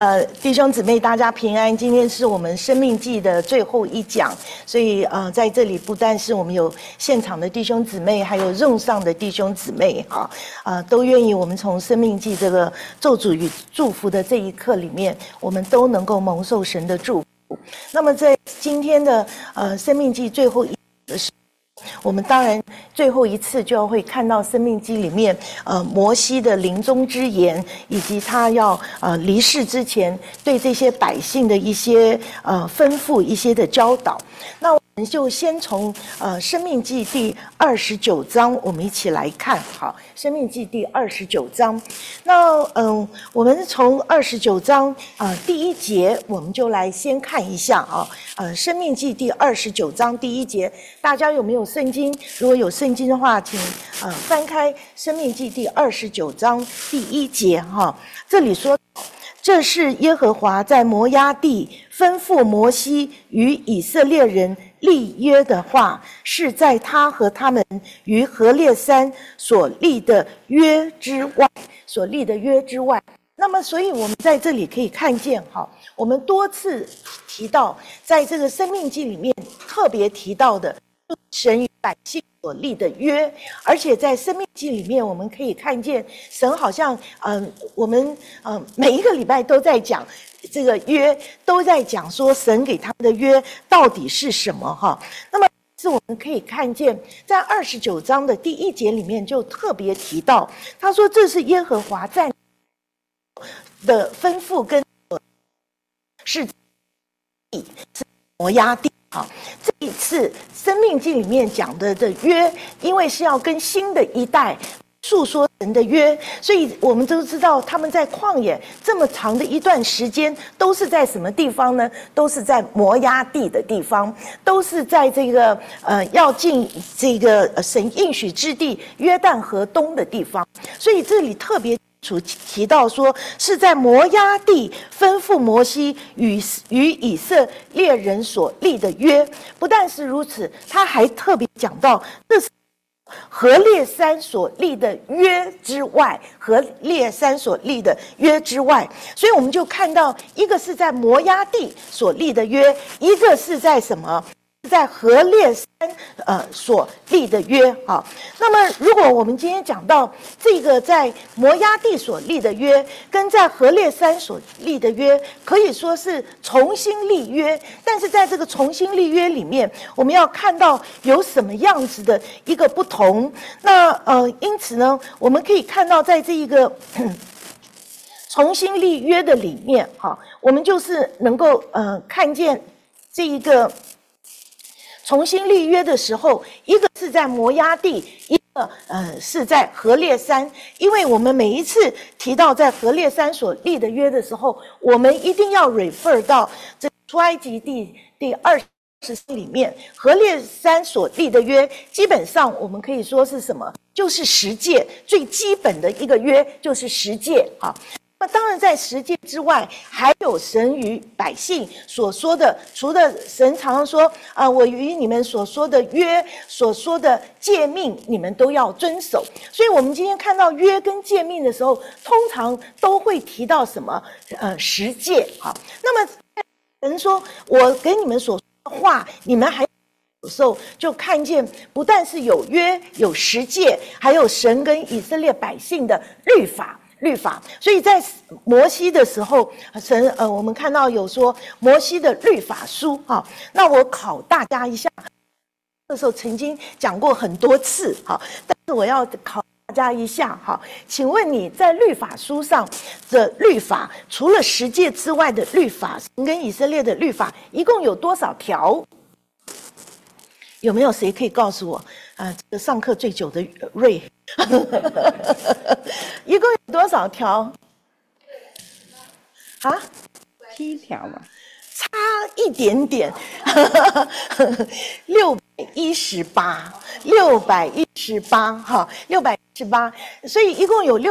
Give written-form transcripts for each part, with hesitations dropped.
弟兄姊妹，大家平安。今天是我们生命记的最后一讲，所以在这里不但是我们有现场的弟兄姊妹，还有用上的弟兄姊妹，都愿意我们从生命记这个咒诅与祝福的这一刻里面，我们都能够蒙受神的祝福。那么在今天的生命记最后一的时候，我们当然最后一次就要会看到《生命记》里面，摩西的临终之言，以及他要离世之前对这些百姓的一些吩咐、一些的教导。那我们就先从《生命记》第29章，我们一起来看。好，《生命记》第29章。那我们从29章第1节，我们就来先看一下《生命记》第29章第1节，大家有没有圣经？如果有圣经的话，请翻开《生命记》第29章第1节这里说，这是耶和华在摩押地吩咐摩西与以色列人立约的话，是在他和他们于何烈山所立的约之外，所立的约之外。那么，所以我们在这里可以看见，我们多次提到，在这个生命记里面特别提到的神与百姓所立的约，而且在生命记里面，我们可以看见神好像我们每一个礼拜都在讲这个约，都在讲说神给他们的约到底是什么那么是我们可以看见，在29章的第1节里面就特别提到，他说这是耶和华在的吩咐跟是摩押地。这一次生命记里面讲的约，因为是要跟新的一代述说神的约，所以我们都知道他们在旷野这么长的一段时间都是在什么地方呢？都是在摩押地的地方，都是在这个要进这个神应许之地约旦河东的地方，所以这里特别提到说是在摩押地吩咐摩西与以色列人所立的约。不但是如此，他还特别讲到这是何烈山所立的约之外，何烈山所立的约之外。所以我们就看到，一个是在摩押地所立的约，一个是在什么？在何烈山所立的约。那么如果我们今天讲到这个在摩押地所立的约跟在何烈山所立的约，可以说是重新立约，但是在这个重新立约里面，我们要看到有什么样子的一个不同。那因此呢，我们可以看到在这一个重新立约的里面我们就是能够看见这一个重新立约的时候，一个是在摩押地，一个是在何烈山。因为我们每一次提到在何烈山所立的约的时候，我们一定要 refer 到这出埃及记第24里面，何烈山所立的约，基本上我们可以说是什么？就是十诫，最基本的一个约就是十诫那当然在十诫之外，还有神与百姓所说的，除了神常常说我与你们所说的约，所说的诫命，你们都要遵守。所以我们今天看到约跟诫命的时候，通常都会提到什么十诫那么神说我给你们所说的话，你们还有时候就看见不但是有约有十诫，还有神跟以色列百姓的律法。所以在摩西的时候，神我们看到有说摩西的律法书那我考大家一下，那时候曾经讲过很多次但是我要考大家一下请问你在律法书上的律法，除了十诫之外的律法，神跟以色列的律法一共有多少条？有没有谁可以告诉我这个上课最久的瑞一共有多少条 7条吧， 差一点点618 618，所以一共有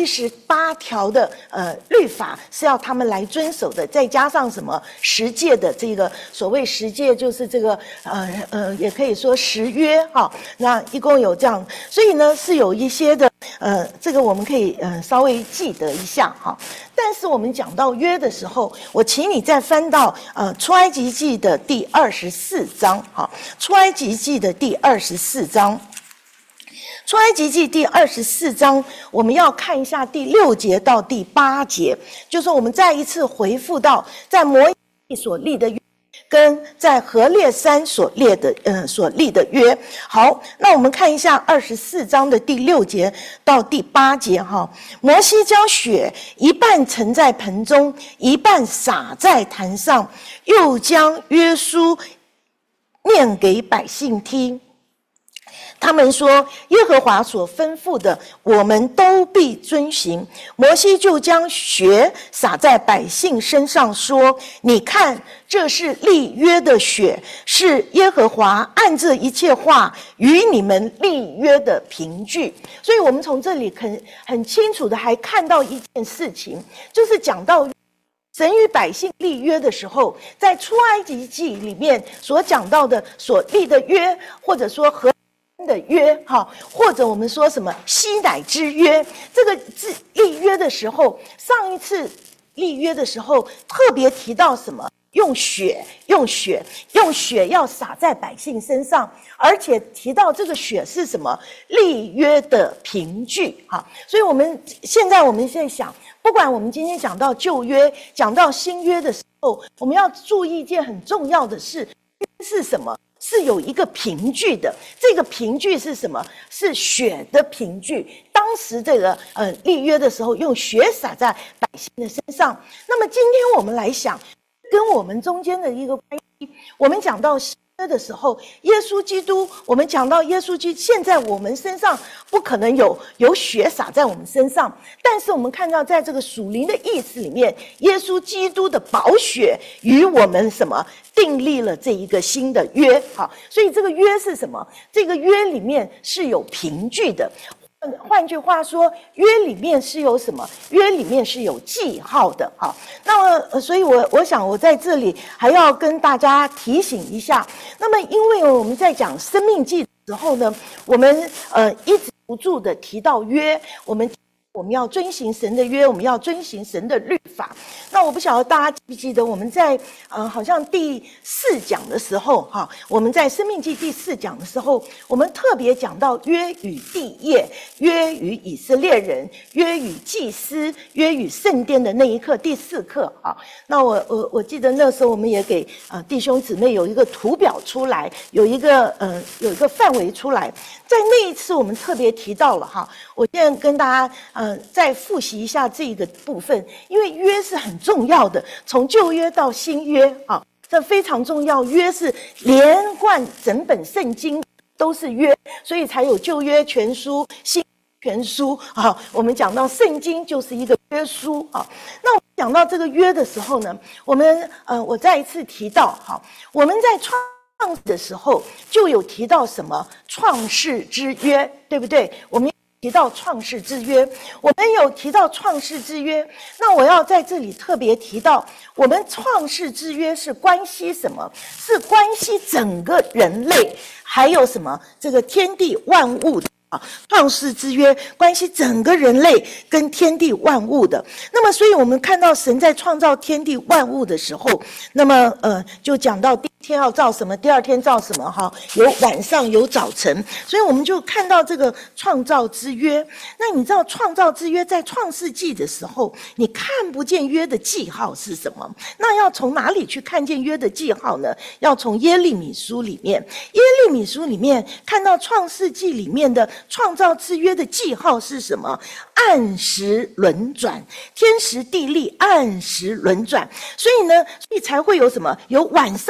618条的律法是要他们来遵守的，再加上什么十诫的这个所谓十诫，就是这个也可以说十约哈。那一共有这样，所以呢是有一些的这个我们可以稍微记得一下哈。但是我们讲到约的时候，我请你再翻到出埃及记的第24章哈，出埃及记的第24章。出埃及记第24章，我们要看一下第6节到第8节，就是我们再一次回复到在摩西所立的约，跟在何烈山所立的约。好，那我们看一下24章的第6节到第8节哈。摩西将血一半盛在盆中，一半洒在坛上，又将约书念给百姓听。他们说：“耶和华所吩咐的，我们都必遵行。”摩西就将血洒在百姓身上，说：“你看，这是立约的血，是耶和华按这一切话与你们立约的凭据。”所以，我们从这里很清楚的还看到一件事情，就是讲到神与百姓立约的时候，在出埃及记里面所讲到的所立的约，或者说的约哈，或者我们说什么西乃之约，这个立约的时候，上一次立约的时候特别提到什么？用血要洒在百姓身上，而且提到这个血是什么？立约的凭据哈。所以我们现在想，不管我们今天讲到旧约，讲到新约的时候，我们要注意一件很重要的事，是什么？是有一个凭据的，这个凭据是什么？是血的凭据。当时这个立约的时候，用血洒在百姓的身上。那么今天我们来想，跟我们中间的一个关系，我们讲到新约的时候，耶稣基督，我们讲到耶稣基督，现在我们身上不可能有血洒在我们身上，但是我们看到在这个属灵的意思里面，耶稣基督的宝血与我们什么订立了这一个新的约。好，所以这个约是什么？这个约里面是有凭据的。换句话说，约里面是有什么？约里面是有记号的。好，那么所以我想我在这里还要跟大家提醒一下。那么因为我们在讲生命记的时候呢，我们一直不住的提到约，我们要遵行神的约，我们要遵行神的律法。那我不晓得大家记不记得，我们在好像第4讲的时候哈，我们在生命记第4讲的时候，我们特别讲到约与地业，约与以色列人，约与祭司，约与圣殿的那一课，第4课啊。那我记得那时候我们也给弟兄姊妹有一个图表出来，有一个范围出来。在那一次我们特别提到了哈，我现在跟大家再复习一下这个部分，因为约是很重要的，从旧约到新约啊，这非常重要。约是连贯整本圣经都是约，所以才有旧约全书、新全书啊。我们讲到圣经就是一个约书啊。那我们讲到这个约的时候呢，我再一次提到哈，我们在创世的时候就有提到什么创世之约，对不对？我们提到创世之约，我们有提到创世之约。那我要在这里特别提到，我们创世之约是关系什么？是关系整个人类，还有什么这个天地万物的。创世之约关系整个人类跟天地万物的。那么所以我们看到神在创造天地万物的时候，那么就讲到第一天要造什么，第二天造什么哈，有晚上有早晨，所以我们就看到这个创造之约。那你知道创造之约在创世纪的时候，你看不见约的记号是什么？那要从哪里去看见约的记号呢？要从耶利米书里面，耶利米书里面看到创世纪里面的创造之约的记号是什么？按时轮转，天时地利按时轮转。所以呢，所以才会有什么？有晚上有早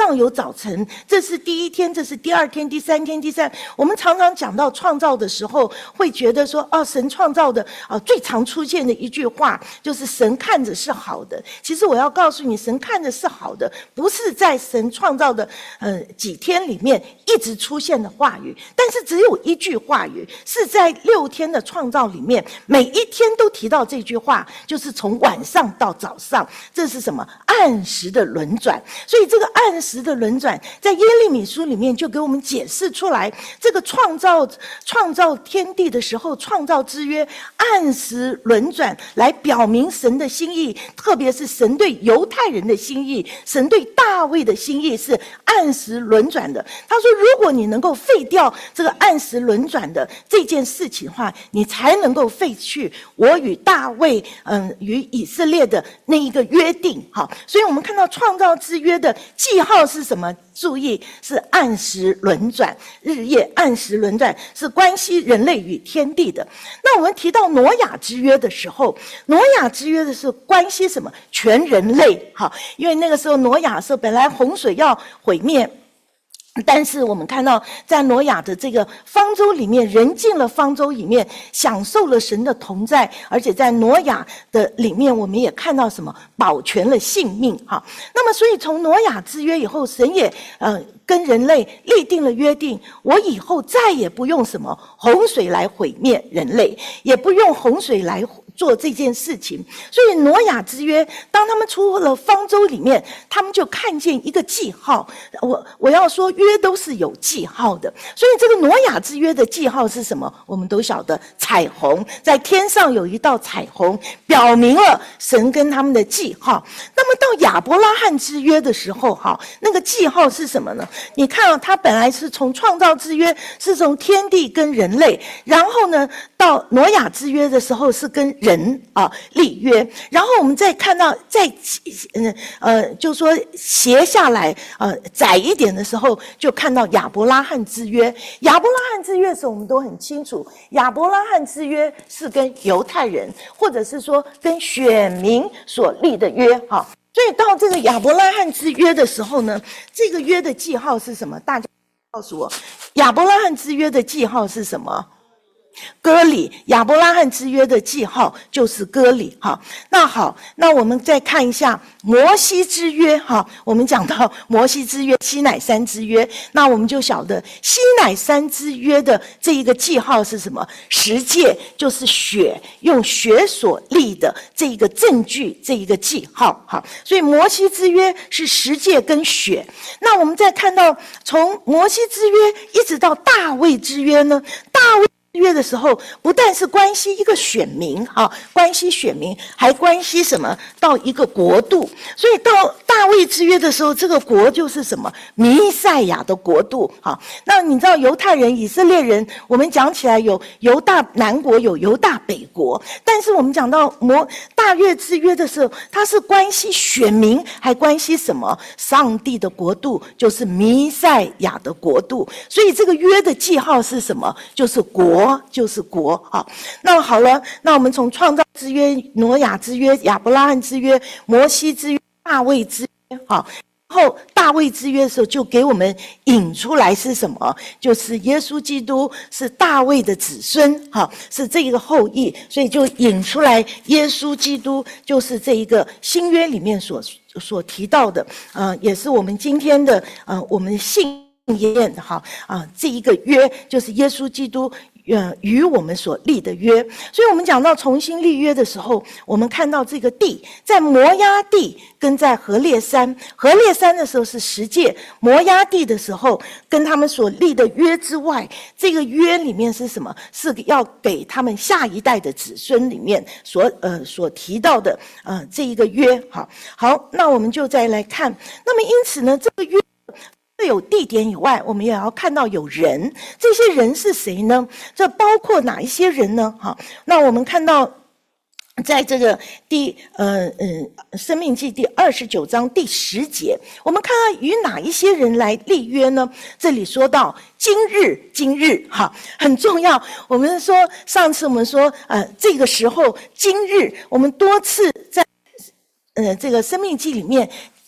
早晨，这是第一天，这是第二天，第三天，第三。我们常常讲到创造的时候，会觉得说，神创造的最常出现的一句话就是神看着是好的。其实我要告诉你，神看着是好的，不是在神创造的几天里面一直出现的话语，但是只有一句话语是在6天的创造里面，每一天都提到这句话，就是从晚上到早上，这是什么？按时的轮转。所以这个按时的轮转，在耶利米书里面就给我们解释出来，这个创造天地的时候，创造之约按时轮转，来表明神的心意，特别是神对犹太人的心意，神对大卫的心意是按时轮转的。他说，如果你能够废掉这个按时轮转的这件事情的话，你才能够废去我与大卫与以色列的那一个约定。好，所以我们看到创造之约的记号是什么？注意，是按时轮转，日夜按时轮转，是关系人类与天地的。那我们提到挪亚之约的时候，挪亚之约的是关系什么？全人类。好，因为那个时候挪亚的时候，本来洪水要毁灭，但是我们看到在挪亚的这个方舟里面，人进了方舟里面，享受了神的同在，而且在挪亚的里面，我们也看到什么？保全了性命。哈，那么所以从挪亚之约以后，神也跟人类立定了约定，我以后再也不用什么洪水来毁灭人类，也不用洪水来做这件事情。所以挪亚之约，当他们出了方舟里面，他们就看见一个记号。我要说约都是有记号的，所以这个挪亚之约的记号是什么？我们都晓得，彩虹，在天上有一道彩虹，表明了神跟他们的记号。那么到亚伯拉罕之约的时候，那个记号是什么呢？你看他本来是从创造之约是从天地跟人类，然后呢到挪亚之约的时候是跟人立约，然后我们再看到就说斜下来窄一点的时候，就看到亚伯拉罕之约。亚伯拉罕之约的时候，我们都很清楚，亚伯拉罕之约是跟犹太人，或者是说跟选民所立的约。所以到这个亚伯拉罕之约的时候呢，这个约的记号是什么？大家告诉我，亚伯拉罕之约的记号是什么？割礼。亚伯拉罕之约的记号就是割礼。那好，那我们再看一下摩西之约。我们讲到摩西之约、西乃山之约，那我们就晓得西乃山之约的这一个记号是什么？十诫，就是血，用血所立的这一个证据，这一个记号。所以摩西之约是十诫跟血。那我们再看到从摩西之约一直到大卫之约呢，大卫约的时候，不但是关系一个选民，关系选民，还关系什么？到一个国度。所以到大卫之约的时候，这个国就是什么？弥赛亚的国度。那你知道犹太人、以色列人，我们讲起来有犹大南国，有犹大北国，但是我们讲到大卫之约的时候，它是关系选民，还关系什么？上帝的国度，就是弥赛亚的国度。所以这个约的记号是什么？就是国。就是国。那好了，那我们从创造之约、挪亚之约、亚伯拉罕之约、摩西之约、大卫之约，然后大卫之约的时候，就给我们引出来是什么？就是耶稣基督是大卫的子孙，是这个后裔，所以就引出来耶稣基督就是这一个新约里面所提到的，也是我们今天的我们信念的这一个约，就是耶稣基督与我们所立的约。所以我们讲到重新立约的时候，我们看到这个地在摩押地跟在何烈山，何烈山的时候是十诫，摩押地的时候跟他们所立的约之外，这个约里面是什么？是要给他们下一代的子孙里面所提到的这一个约。好，那我们就再来看，那么因此呢，这个约有地点以外，我们也要看到有人，这些人是谁呢？这包括哪一些人呢？那我们看到在这个申命记第29章第10节，我们看到与哪一些人来立约呢？这里说到今日很重要。我们说上次我们说这个时候今日，我们多次在这个申命记里面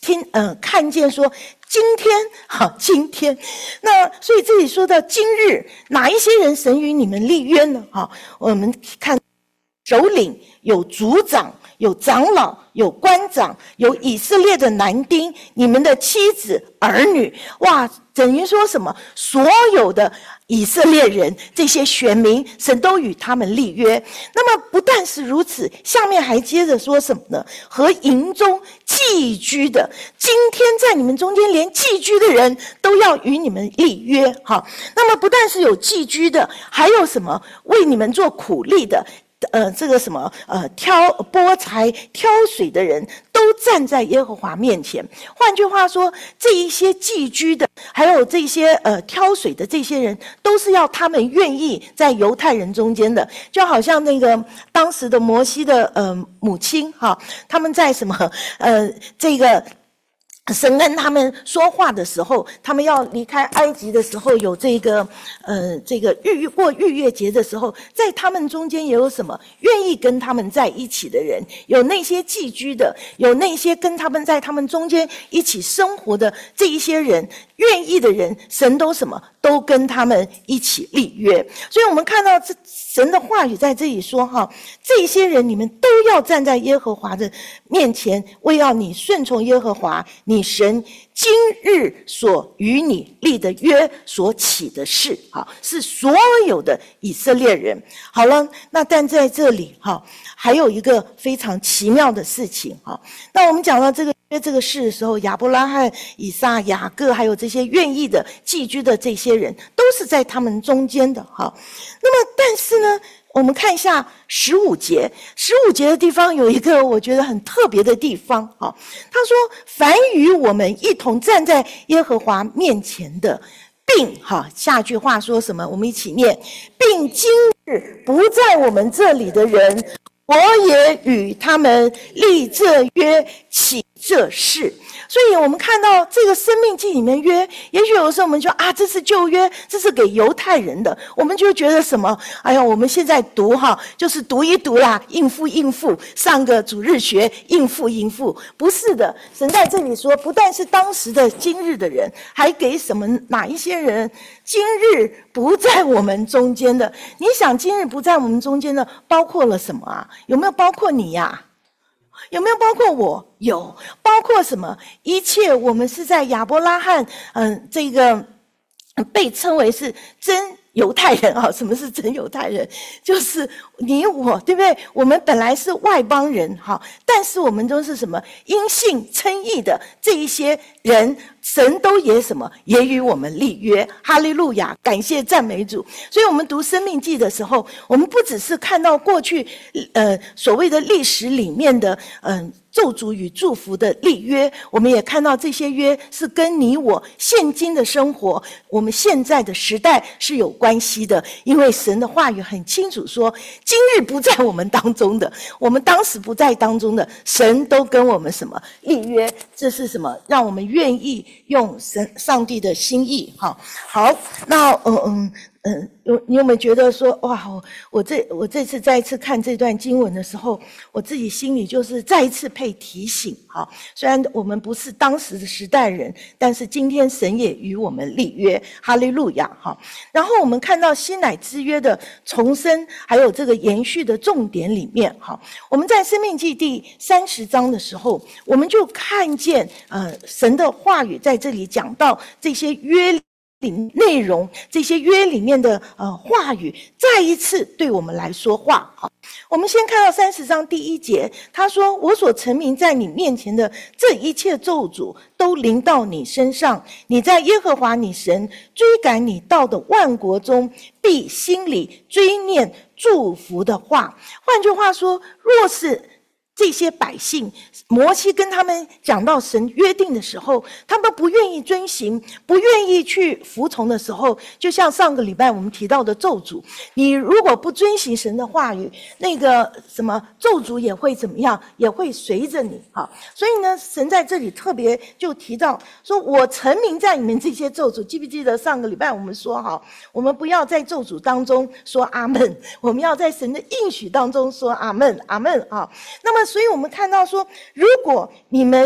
看见说今天，那所以这里说到今日，哪一些人神与你们立约呢？我们看首领有族长。有长老，有官长，有以色列的男丁，你们的妻子儿女，哇，等于说什么？所有的以色列人，这些选民，神都与他们立约。那么不但是如此，下面还接着说什么呢？和营中寄居的，今天在你们中间连寄居的人都要与你们立约。那么不但是有寄居的，还有什么？为你们做苦力的。这个什么拨柴挑水的人都站在耶和华面前。换句话说，这一些寄居的，还有这些挑水的这些人，都是要他们愿意在犹太人中间的，就好像那个当时的摩西的母亲他们在什么这个。神跟他们说话的时候，他们要离开埃及的时候，有这个过逾越节的时候，在他们中间也有什么愿意跟他们在一起的人，有那些寄居的，有那些跟他们在他们中间一起生活的这一些人，愿意的人，神都什么都跟他们一起立约。所以我们看到神的话语在这里说这些人你们都要站在耶和华的面前，为要你顺从耶和华你神今日所与你立的约所起的事，是所有的以色列人。好了，那但在这里还有一个非常奇妙的事情那我们讲到这个事的时候，亚伯拉罕、以撒、雅各，还有这些愿意的寄居的这些人，都是在他们中间的那么但是呢，我们看一下15节的地方有一个我觉得很特别的地方他说凡与我们一同站在耶和华面前的，并下句话说什么？我们一起念，并今日不在我们这里的人，我也与他们立这约，起这事。所以我们看到这个生命记里面约，也许有的时候我们说这是旧约，这是给犹太人的，我们就觉得什么，哎呀，我们现在读就是读一读啦，应付，上个主日学应付，不是的。神在这里说，不但是当时的今日的人，还给什么哪一些人，今日不在我们中间的。你想今日不在我们中间的包括了什么有没有包括你呀？有没有包括我？有，包括什么？一切我们是在亚伯拉罕这个被称为是真犹太人什么是真犹太人？就是你我，对不对？我们本来是外邦人但是我们都是什么因信称义的这一些人，神都也什么也与我们立约。哈利路亚，感谢赞美主。所以我们读生命记的时候，我们不只是看到过去所谓的历史里面的咒诅与祝福的立约，我们也看到这些约是跟你我现今的生活，我们现在的时代是有关系的。因为神的话语很清楚说，今日不在我们当中的，我们当时不在当中的，神都跟我们什么立约。这是什么？让我们愿意用上帝的心意好，那你有没有觉得说，哇，我这次再一次看这段经文的时候，我自己心里就是再一次被提醒虽然我们不是当时的时代人，但是今天神也与我们立约，哈利路亚然后我们看到新乃之约的重生，还有这个延续的重点里面我们在申命记第30章的时候，我们就看见神的话语在这里讲到这些约内容，这些约里面的话语再一次对我们来说话我们先看到30章第1节，他说，我所陈明在你面前的这一切咒诅都临到你身上，你在耶和华你神追赶你到的万国中，必心里追念祝福的话。换句话说，若是这些百姓，摩西跟他们讲到神约定的时候，他们不愿意遵行，不愿意去服从的时候，就像上个礼拜我们提到的咒诅，你如果不遵行神的话语，那个什么咒诅也会怎么样，也会随着你所以呢，神在这里特别就提到说，我陈明在你们这些咒诅。记不记得上个礼拜我们说我们不要在咒诅当中说阿们，我们要在神的应许当中说阿们，阿们那么所以我们看到说，如果你们不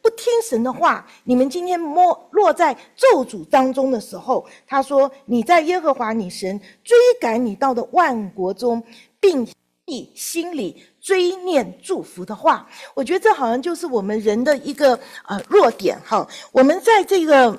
不听神的话，你们今天落在咒诅当中的时候，他说你在耶和华你神追赶你到的万国中，并心里追念祝福的话。我觉得这好像就是我们人的一个弱点哈。我们在这个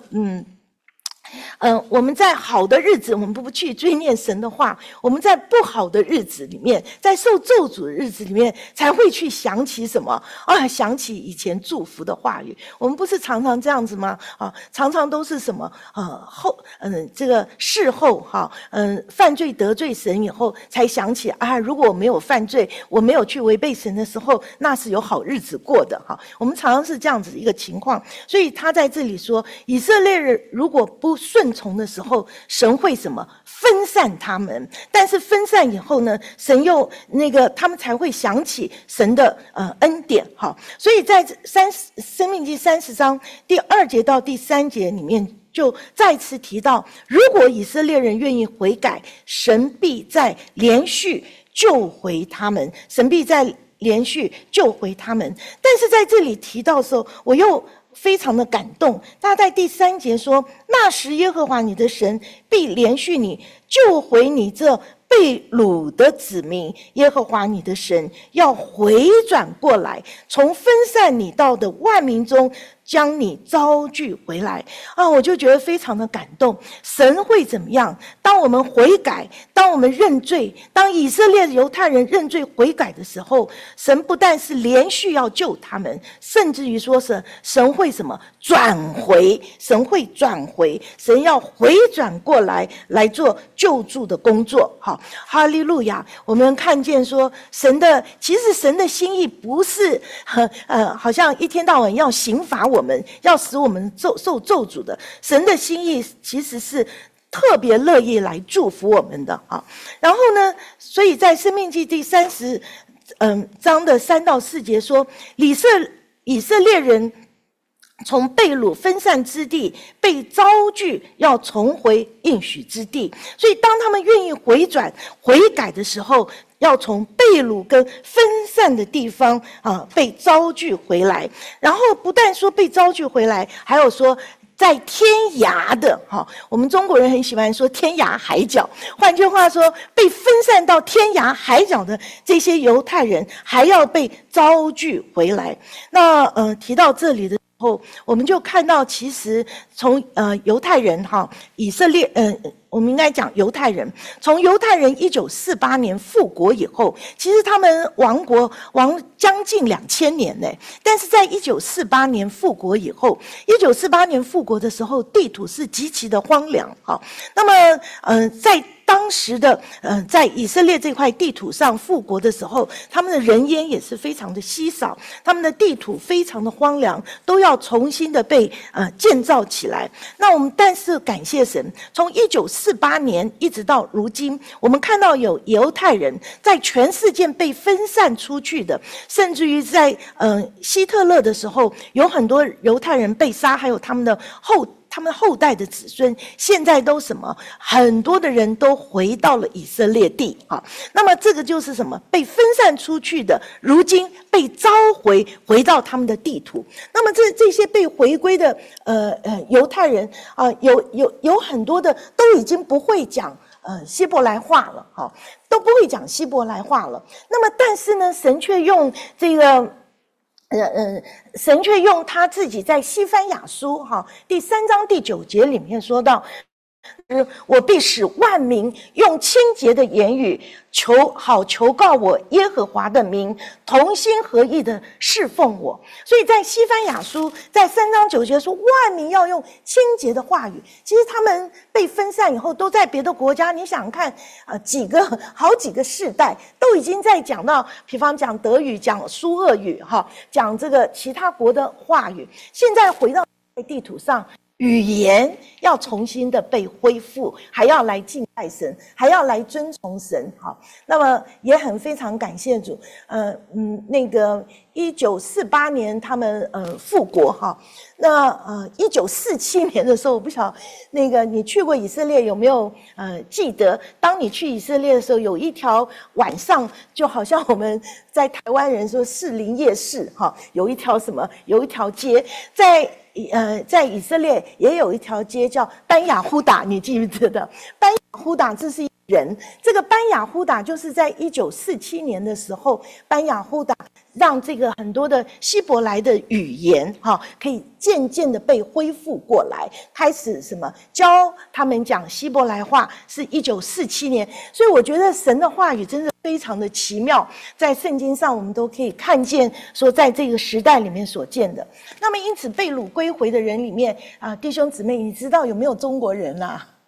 我们在好的日子，我们不去追念神的话；我们在不好的日子里面，在受咒诅的日子里面，才会去想起什么啊？想起以前祝福的话语。我们不是常常这样子吗？啊，常常都是什么这个事后哈，犯罪得罪神以后，才想起啊，如果我没有犯罪，我没有去违背神的时候，那是有好日子过的哈。我们常常是这样子一个情况，所以他在这里说，以色列人如果不顺从的时候，神会什么分散他们？但是分散以后呢，神又他们才会想起神的恩典哈。所以在申命记30章第2节到第3节里面，就再次提到，如果以色列人愿意悔改，神必再连续救回他们，神必再连续救回他们。但是在这里提到的时候，我又非常的感动。他在第3节说，那时耶和华你的神必连续你，救回你这被掳的子民。耶和华你的神要回转过来，从分散你到的万民中将你招聚回来啊！我就觉得非常的感动。神会怎么样？当我们悔改，当我们认罪，当以色列犹太人认罪悔改的时候，神不但是连续要救他们，甚至于说是神会什么转回？神会转回，神要回转过来来做救助的工作。好，哈利路亚！我们看见说其实神的心意不是好像一天到晚要刑罚我们，要使我们受咒诅的。神的心意其实是特别乐意来祝福我们的啊。然后呢，所以在申命记第30章的3到4节说，以色列人从被掳分散之地被招聚，要重回应许之地。所以当他们愿意回转悔改的时候，要从被掳跟分散的地方被招聚回来。然后不但说被招聚回来，还有说在天涯的我们中国人很喜欢说天涯海角，换句话说，被分散到天涯海角的这些犹太人还要被招聚回来。那提到这里的后，我们就看到，其实从犹太人以色列我们应该讲犹太人，从犹太人1948年复国以后，其实他们亡将近2000年呢。但是在1948年复国以后，1948年复国的时候，地土是极其的荒凉那么在当时的在以色列这块地土上复国的时候，他们的人烟也是非常的稀少，他们的地土非常的荒凉，都要重新的被建造起来。那我们但是感谢神，从1948年一直到如今，我们看到有犹太人在全世界被分散出去的，甚至于在希特勒的时候，有很多犹太人被杀，还有他们后代的子孙，现在都什么？很多的人都回到了以色列地那么这个就是什么？被分散出去的，如今被召回到他们的地土。那么这些被回归的犹太人有很多的都已经不会讲希伯来话了都不会讲希伯来话了。那么但是呢，神却用神却用他自己在西番雅书第3章第9节里面说到，我必使万民用清洁的言语求告我耶和华的名，同心合意的侍奉我。所以在西番雅书在3章9节说，万民要用清洁的话语。其实他们被分散以后，都在别的国家，你想看好几个世代都已经在讲到，比方讲德语，讲苏俄语讲这个其他国的话语。现在回到地图上，语言要重新的被恢复，还要来敬拜神，还要来遵从神那么也非常感谢主1948年他们复国那1947年的时候，我不晓得那个你去过以色列有没有记得？当你去以色列的时候，有一条晚上就好像我们在台湾人说士林夜市哈，有一条街在以色列也有一条街叫班雅忽达，你记不记得？班雅忽达这是人，这个班雅忽达就是在1947年的时候，班雅忽达让这个很多的希伯来的语言可以渐渐的被恢复过来，开始教他们讲希伯来话，是1947年。所以我觉得神的话语真的非常的奇妙，在圣经上我们都可以看见说在这个时代里面所见的。那么因此被掳归回的人里面弟兄姊妹，你知道有没有中国人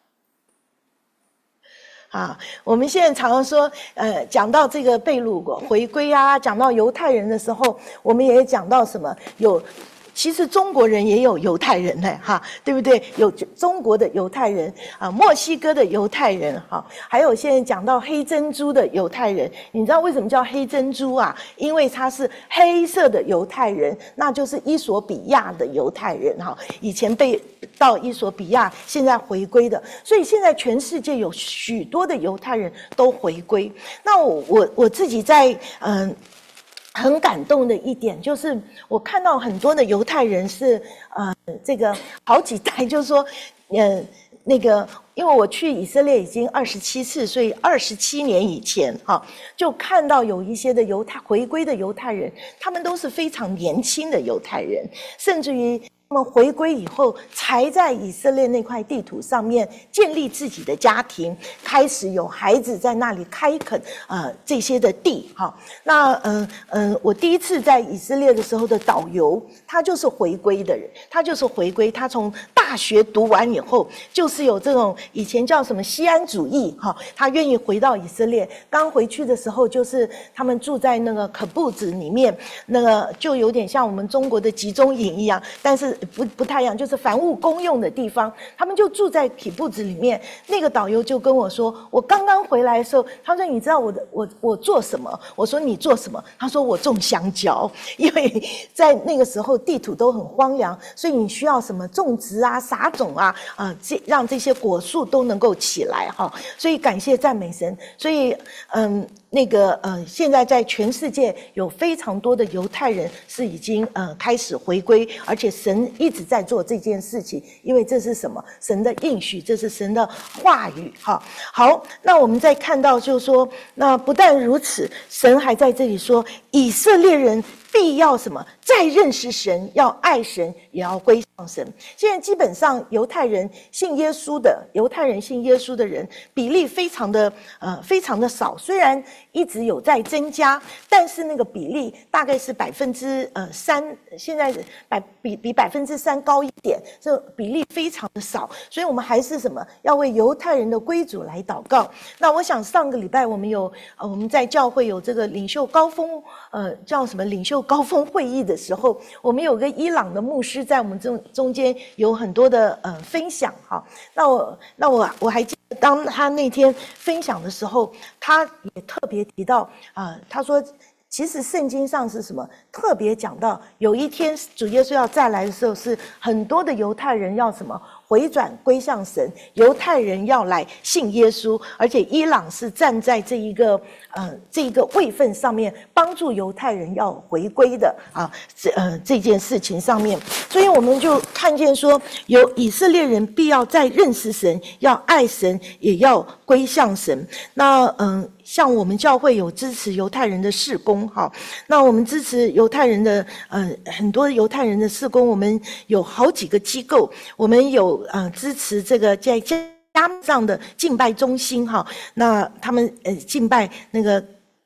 我们现在常常说，讲到这个被掳回归讲到犹太人的时候，我们也讲到什么其实中国人也有犹太人对不对？有中国的犹太人墨西哥的犹太人还有现在讲到黑珍珠的犹太人。你知道为什么叫黑珍珠因为它是黑色的犹太人，那就是伊索比亚的犹太人以前被到伊索比亚，现在回归的。所以现在全世界有许多的犹太人都回归。那我自己在很感动的一点就是，我看到很多的犹太人是这个好几代，就是说那个，因为我去以色列已经27次，所以27年以前就看到有一些的回归的犹太人，他们都是非常年轻的犹太人，甚至于他们回归以后，才在以色列那块地图上面建立自己的家庭，开始有孩子在那里开垦这些的地那我第一次在以色列的时候的导游，他就是回归的人，他从大学读完以后，就是有这种以前叫什么西安主义他愿意回到以色列。刚回去的时候，就是他们住在那个可布子里面，那个就有点像我们中国的集中营一样，但是不太一样，就是凡物公用的地方，他们就住在匹布子里面。那个导游就跟我说，我刚刚回来的时候，他说你知道我做什么？我说你做什么？他说我种香蕉，因为在那个时候地土都很荒凉，所以你需要什么种植撒种让这些果树都能够起来所以感谢赞美神。所以现在在全世界有非常多的犹太人是已经开始回归，而且神一直在做这件事情，因为这是什么？神的应许，这是神的话语好，那我们再看到就是说，那不但如此，神还在这里说，以色列人必要什么？再认识神，要爱神，也要归向神。现在基本上犹太人信耶稣的人比例非常的少，虽然一直有在增加，但是那个比例大概是3%，现在比3%高一点，这比例非常的少，所以我们还是什么？要为犹太人的归主来祷告。那我想上个礼拜我们在教会有这个领袖高峰叫什么领袖高峰会议的时候，我们有个伊朗的牧师在我们中间有很多的分享那我还记得当他那天分享的时候，他也特别提到他说其实圣经上是什么特别讲到有一天主耶稣要再来的时候，是很多的犹太人要什么回转归向神，犹太人要来信耶稣，而且伊朗是站在这一个位分上面，帮助犹太人要回归的这件事情上面。所以我们就看见说，有以色列人必要再认识神，要爱神，也要归向神。那像我们教会有支持犹太人的事工那我们支持犹太人的很多犹太人的事工，我们有好几个机构，我们有支持这个在家上的敬拜中心那他们敬拜那个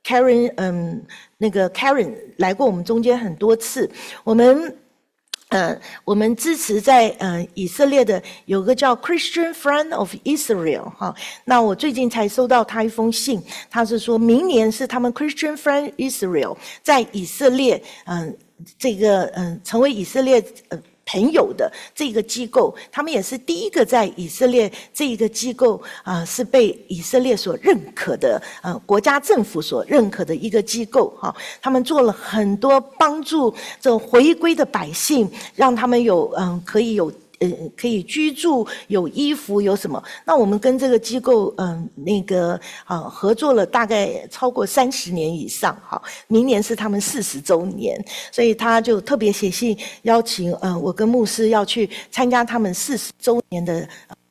Karen 来过我们中间很多次。我们支持在以色列的有个叫 Christian Friend of Israel 那我最近才收到他一封信，他是说明年是他们 Christian Friend Israel 在以色列成为以色列朋友的这个机构，他们也是第一个在以色列这一个机构是被以色列所认可的国家政府所认可的一个机构哈。他们做了很多帮助这回归的百姓，让他们有可以居住，有衣服，有什么？那我们跟这个机构合作了大概超过30年以上，哈，明年是他们40周年，所以他就特别写信邀请我跟牧师要去参加他们40周年的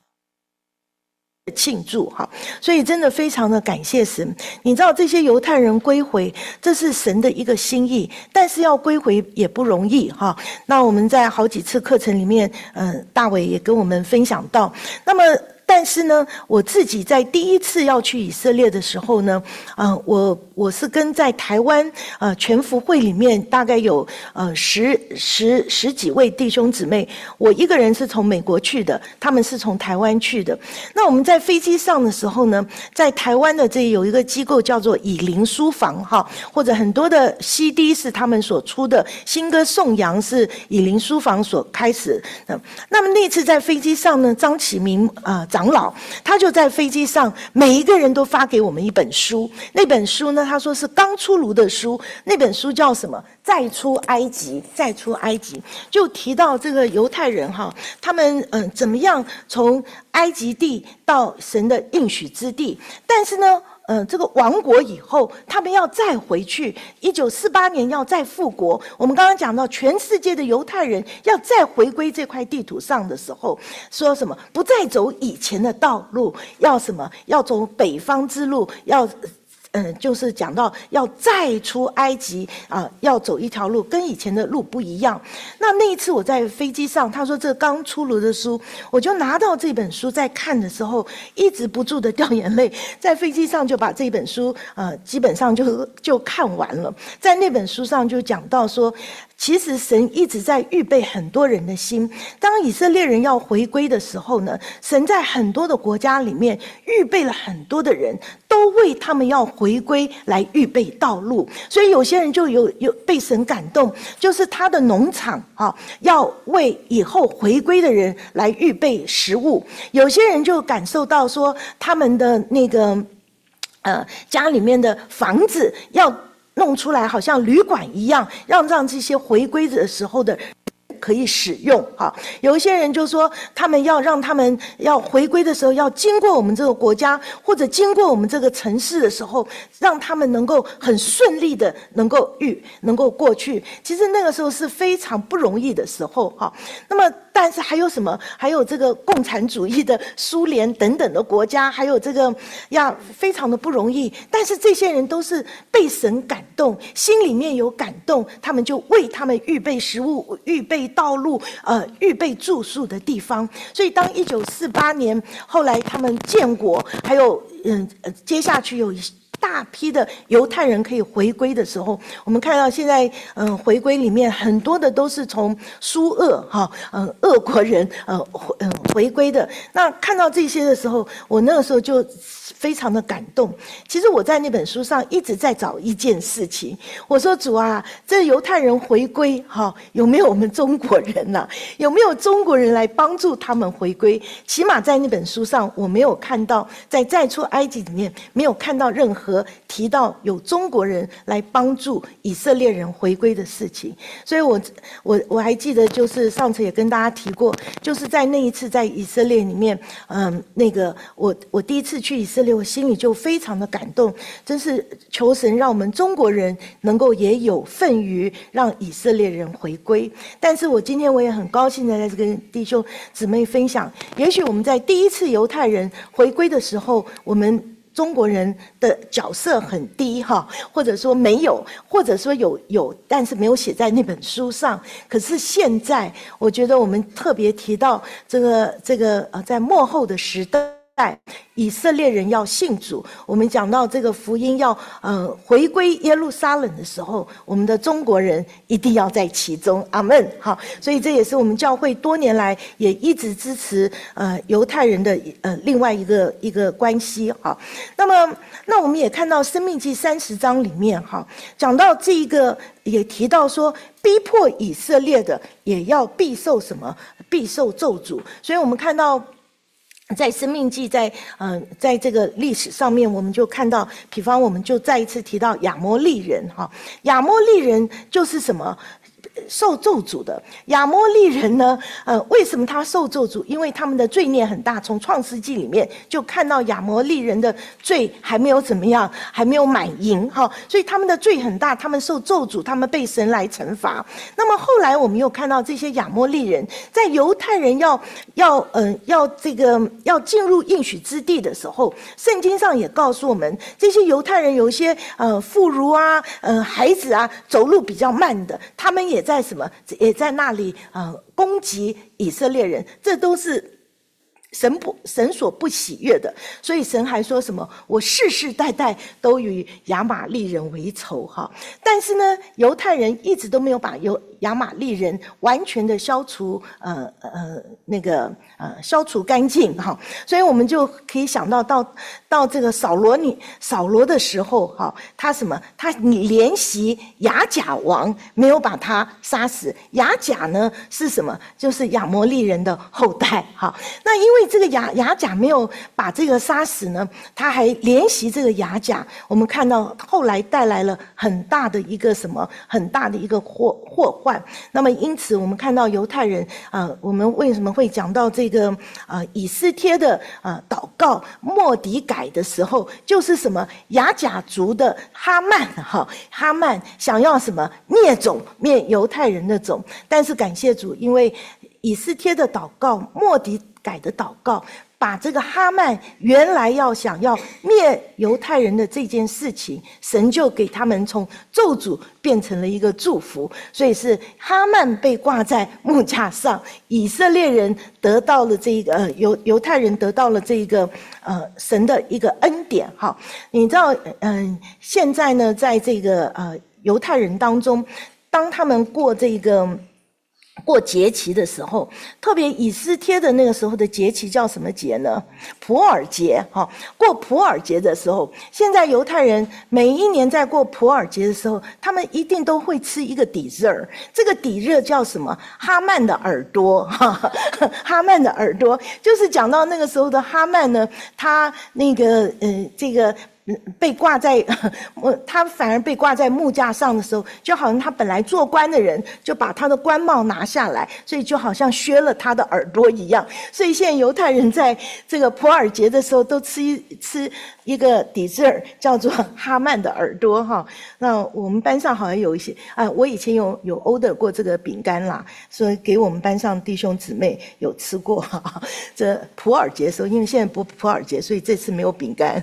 庆祝哈，所以真的非常的感谢神。你知道这些犹太人归回，这是神的一个心意，但是要归回也不容易哈。那我们在好几次课程里面，大伟也跟我们分享到，那么。但是呢，我自己在第一次要去以色列的时候呢，我是跟在台湾全福会里面大概有十几位弟兄姊妹，我一个人是从美国去的，他们是从台湾去的。那我们在飞机上的时候呢，在台湾的这有一个机构叫做以灵书房哈，或者很多的 CD 是他们所出的，新歌颂扬是以灵书房所开始的。那么那次在飞机上呢，张启明长老他就在飞机上，每一个人都发给我们一本书。那本书呢，他说是刚出炉的书。那本书叫什么？再出埃及，再出埃及，就提到这个犹太人哈，他们怎么样从埃及地到神的应许之地，但是呢。这个亡国以后，他们要再回去，1948年要再复国。我们刚刚讲到，全世界的犹太人要再回归这块地图上的时候，说什么？不再走以前的道路，要什么？要走北方之路，要。就是讲到要再出埃及要走一条路跟以前的路不一样。那一次我在飞机上，他说这刚出炉的书，我就拿到这本书在看的时候，一直不住的掉眼泪。在飞机上就把这本书基本上就看完了。在那本书上就讲到说。其实神一直在预备很多人的心。当以色列人要回归的时候呢，神在很多的国家里面预备了很多的人，都为他们要回归来预备道路。所以有些人就有被神感动，就是他的农场要为以后回归的人来预备食物。有些人就感受到说，他们的那个家里面的房子要弄出来好像旅馆一样，让这些回归的时候的可以使用哈。有一些人就说，他们要让他们要回归的时候，要经过我们这个国家或者经过我们这个城市的时候，让他们能够很顺利的能够过去。其实那个时候是非常不容易的时候哈。那么但是还有什么？还有这个共产主义的苏联等等的国家，还有这个非常的不容易。但是这些人都是被神感动，心里面有感动，他们就为他们预备食物、预备道路、预备住宿的地方。所以当1948年后来他们建国，还有接下去有大批的犹太人可以回归的时候，我们看到现在回归里面很多的都是从苏俄俄国人回归的。那看到这些的时候，我那个时候就非常的感动。其实我在那本书上一直在找一件事情，我说主啊，这犹太人回归有没有我们中国人啊？有没有中国人来帮助他们回归？起码在那本书上我没有看到，在再出埃及里面没有看到任何提到有中国人来帮助以色列人回归的事情。所以我还记得，就是上次也跟大家提过，就是在那一次在以色列里面，我第一次去以色列，我心里就非常的感动，真是求神让我们中国人能够也有份于让以色列人回归。但是我今天我也很高兴的在这跟弟兄姊妹分享，也许我们在第一次犹太人回归的时候，我们中国人的角色很低或者说没有，或者说有，但是没有写在那本书上。可是现在，我觉得我们特别提到这个在末后的时代。 代以色列人要信主，我们讲到这个福音要回归耶路撒冷的时候，我们的中国人一定要在其中，阿们。好，所以这也是我们教会多年来也一直支持犹太人的另外一个关系。好，那我们也看到《申命记》30章里面，哈，讲到这一个也提到说，逼迫以色列的也要必受什么？必受咒诅。所以我们看到。在《申命记》在这个历史上面，我们就看到，比方我们就再一次提到亚摩利人哈，亚摩利人就是什么？受咒诅的亚摩利人呢？为什么他受咒诅？因为他们的罪孽很大。从创世纪里面就看到亚摩利人的罪还没有怎么样，还没有满盈哈，所以他们的罪很大，他们受咒诅，他们被神来惩罚。那么后来我们又看到这些亚摩利人在犹太人要进入应许之地的时候，圣经上也告诉我们，这些犹太人有一些妇孺啊，孩子啊，走路比较慢的，他们也在什么？也在那里攻击以色列人，这都是神所不喜悦的。所以神还说什么？我世世代代都与亚玛利人为仇哈。但是呢，犹太人一直都没有把亚玛利人完全的消除消除干净哈。所以我们就可以想到这个扫罗的时候哈，他什么？他怜惜亚甲王，没有把他杀死。亚甲呢是什么？就是亚摩利人的后代哈。那因为这个亚甲没有把这个杀死呢，他还怜惜这个亚甲。我们看到后来带来了很大的一个祸患。那么因此我们看到犹太人我们为什么会讲到这个以斯帖的祷告末底改的时候，就是什么？亚甲族的哈曼想要什么？灭犹太人的种。但是感谢主，因为以斯帖的祷告，末底改的祷告，把这个哈曼原来想要灭犹太人的这件事情，神就给他们从咒诅变成了一个祝福。所以是哈曼被挂在木架上，以色列人得到了这个犹太人得到了这个神的一个恩典哈。你知道现在呢，在这个犹太人当中，当他们过节期的时候，特别以斯帖的那个时候的节期叫什么节呢？普尔节哈。过普尔节的时候，现在犹太人每一年在过普尔节的时候，他们一定都会吃一个底热，这个底热叫什么？哈曼的耳朵哈。哈曼的耳朵就是讲到那个时候的哈曼呢，他被挂在他反而被挂在木架上的时候，就好像他本来做官的人就把他的官帽拿下来，所以就好像削了他的耳朵一样。所以现在犹太人在这个普尔节的时候都吃一个底热，叫做哈曼的耳朵哈。那我们班上好像有一些我以前有 order 过这个饼干啦，所以给我们班上弟兄姊妹有吃过哈。这普尔节的时候，因为现在不普尔节，所以这次没有饼干。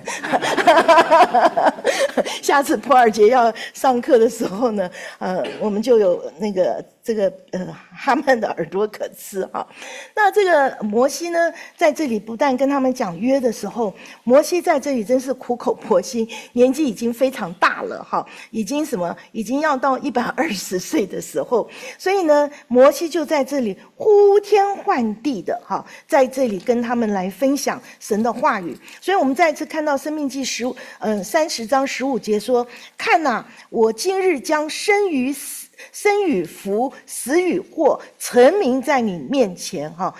下次普尔节要上课的时候呢，我们就有这个哈曼的耳朵可吃哈。那这个摩西呢，在这里不但跟他们讲约的时候，摩西在这里真是苦口婆心，年纪已经非常大了哈，已经要到120岁的时候，所以呢，摩西就在这里呼天唤地的哈，在这里跟他们来分享神的话语。所以我们再次看到《申命记》30章15节说：“看哪，我今日将生与福、死与祸陈明在你面前哈，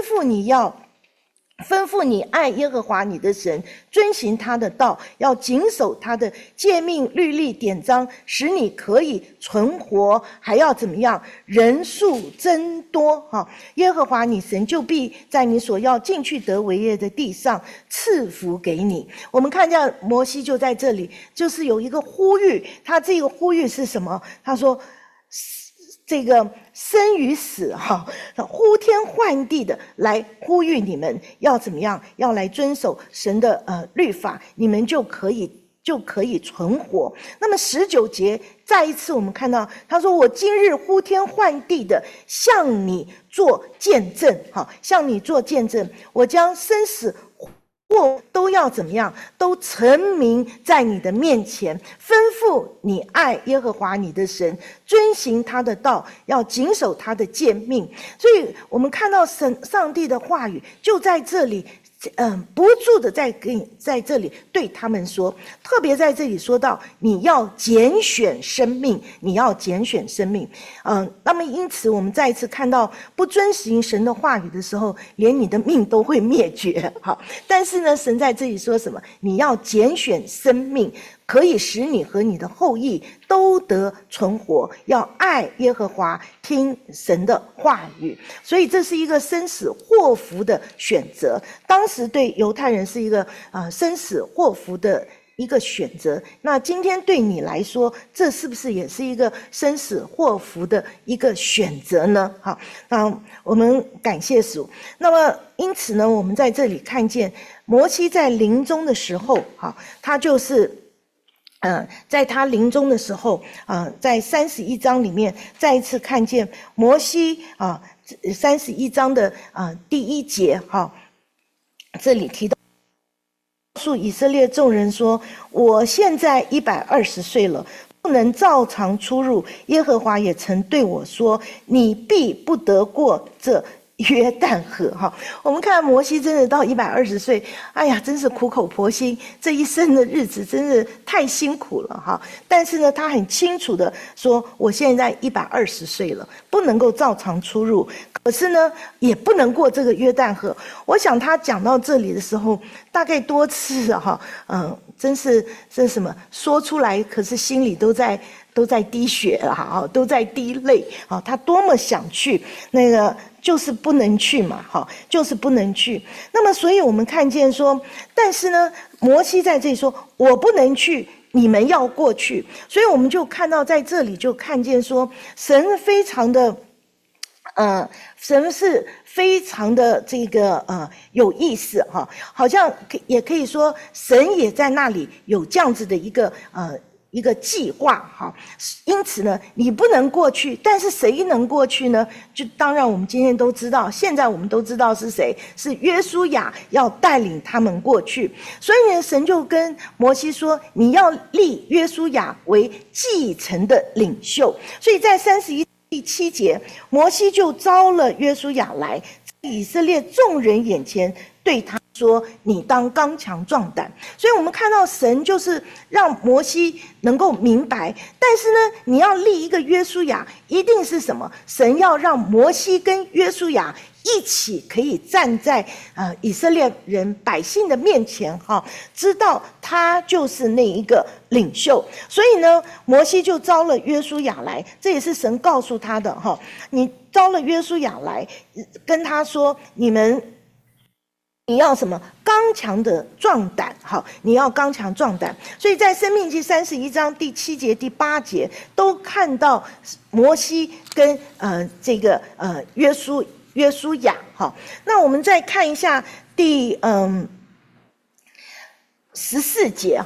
吩咐你爱耶和华你的神，遵行他的道，要谨守他的诫命、律例、典章，使你可以存活，还要怎么样？人数增多哈。耶和华你神就必在你所要进去得为业的地上赐福给你。”我们看见摩西就在这里，就是有一个呼吁，他这个呼吁是什么？他说这个生与死哈，呼天唤地的来呼吁你们要怎么样？要来遵守神的律法，你们就可以存活。那么19节再一次我们看到他说：“我今日呼天唤地的向你做见证哈，向你做见证，我将生死或都要怎么样？都陈明在你的面前，吩咐你爱耶和华你的神，遵行他的道，要谨守他的诫命。所以我们看到上帝的话语就在这里。不住的在这里对他们说，特别在这里说到你要拣选生命，你要拣选生命。那么因此我们再一次看到不遵行神的话语的时候，连你的命都会灭绝。好，但是呢，神在这里说什么？你要拣选生命，可以使你和你的后裔都得存活，要爱耶和华，听神的话语。所以这是一个生死祸福的选择，当时对犹太人是一个生死祸福的一个选择。那今天对你来说，这是不是也是一个生死祸福的一个选择呢？好，那我们感谢主。那么因此呢，我们在这里看见摩西在临终的时候，好，他就是在他临终的时候，在31章里面再一次看见摩西31章的第1节，这里提到告诉以色列众人说：我现在120岁了，不能照常出入。耶和华也曾对我说：你必不得过这约旦河。我们看摩西真的到120岁，哎呀，真是苦口婆心，这一生的日子真是太辛苦了。但是呢，他很清楚的说，我现在120岁了，不能够照常出入，可是呢，也不能过这个约旦河。我想他讲到这里的时候，大概多次真是什么说出来，可是心里都在滴血了，都在滴泪。他多么想去，那个就是不能去嘛，就是不能去。那么，所以我们看见说，但是呢，摩西在这里说，我不能去，你们要过去。所以我们就看到在这里就看见说，神非常的。神是非常的这个有意思好像也可以说神也在那里有这样子的一个计划因此呢，你不能过去，但是谁能过去呢？就当然我们今天都知道，现在我们都知道是谁，是约书亚要带领他们过去。所以呢，神就跟摩西说，你要立约书亚为继承的领袖。所以在31第7节，摩西就招了约书亚来，在以色列众人眼前对他说，你当刚强壮胆。所以我们看到神就是让摩西能够明白，但是呢，你要立一个约书亚，一定是什么？神要让摩西跟约书亚一起可以站在以色列人百姓的面前知道他就是那一个领袖。所以呢，摩西就招了约书亚来，这也是神告诉他的你招了约书亚来，跟他说，你要什么？刚强的壮胆，你要刚强壮胆。所以在申命记31章第7节、第8节都看到摩西跟这个约书亚那我们再看一下第14节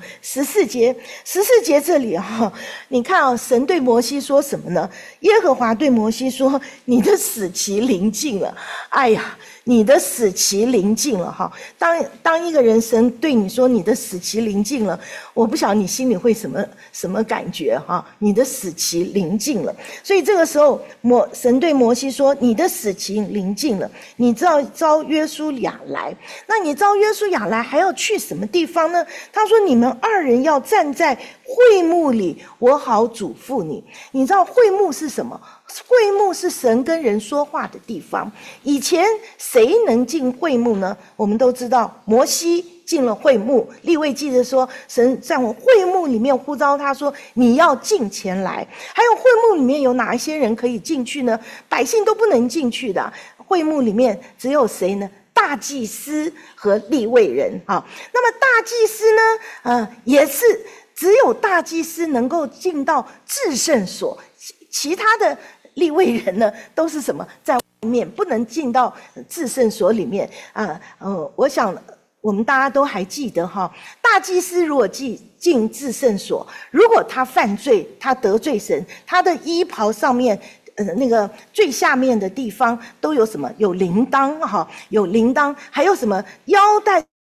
14节这里你看神对摩西说什么呢？耶和华对摩西说，你的死期临近了。哎呀，你的死期临近了当一个人神对你说你的死期临近了，我不晓得你心里会什么感觉你的死期临近了。所以这个时候神对摩西说，你的死期临近了，你招约书亚来。那你招约书亚来还要去什么地方呢？他说，你们2人要站在会幕里，我好嘱咐你。你知道会幕是什么？会幕是神跟人说话的地方。以前谁能进会幕呢？我们都知道摩西进了会幕，利未记的说，神在我会幕里面呼召他说，你要进前来。还有会幕里面有哪一些人可以进去呢？百姓都不能进去的。会幕里面只有谁呢？大祭司和利未人那么大祭司呢也是只有大祭司能够进到至圣所，其他的利未人呢都是什么？在外面，不能进到至圣所里面我想我们大家都还记得大祭司如果进至圣所，如果他犯罪，他得罪神，他的衣袍上面那个最下面的地方都有什么？有铃铛有铃铛，还有什么腰带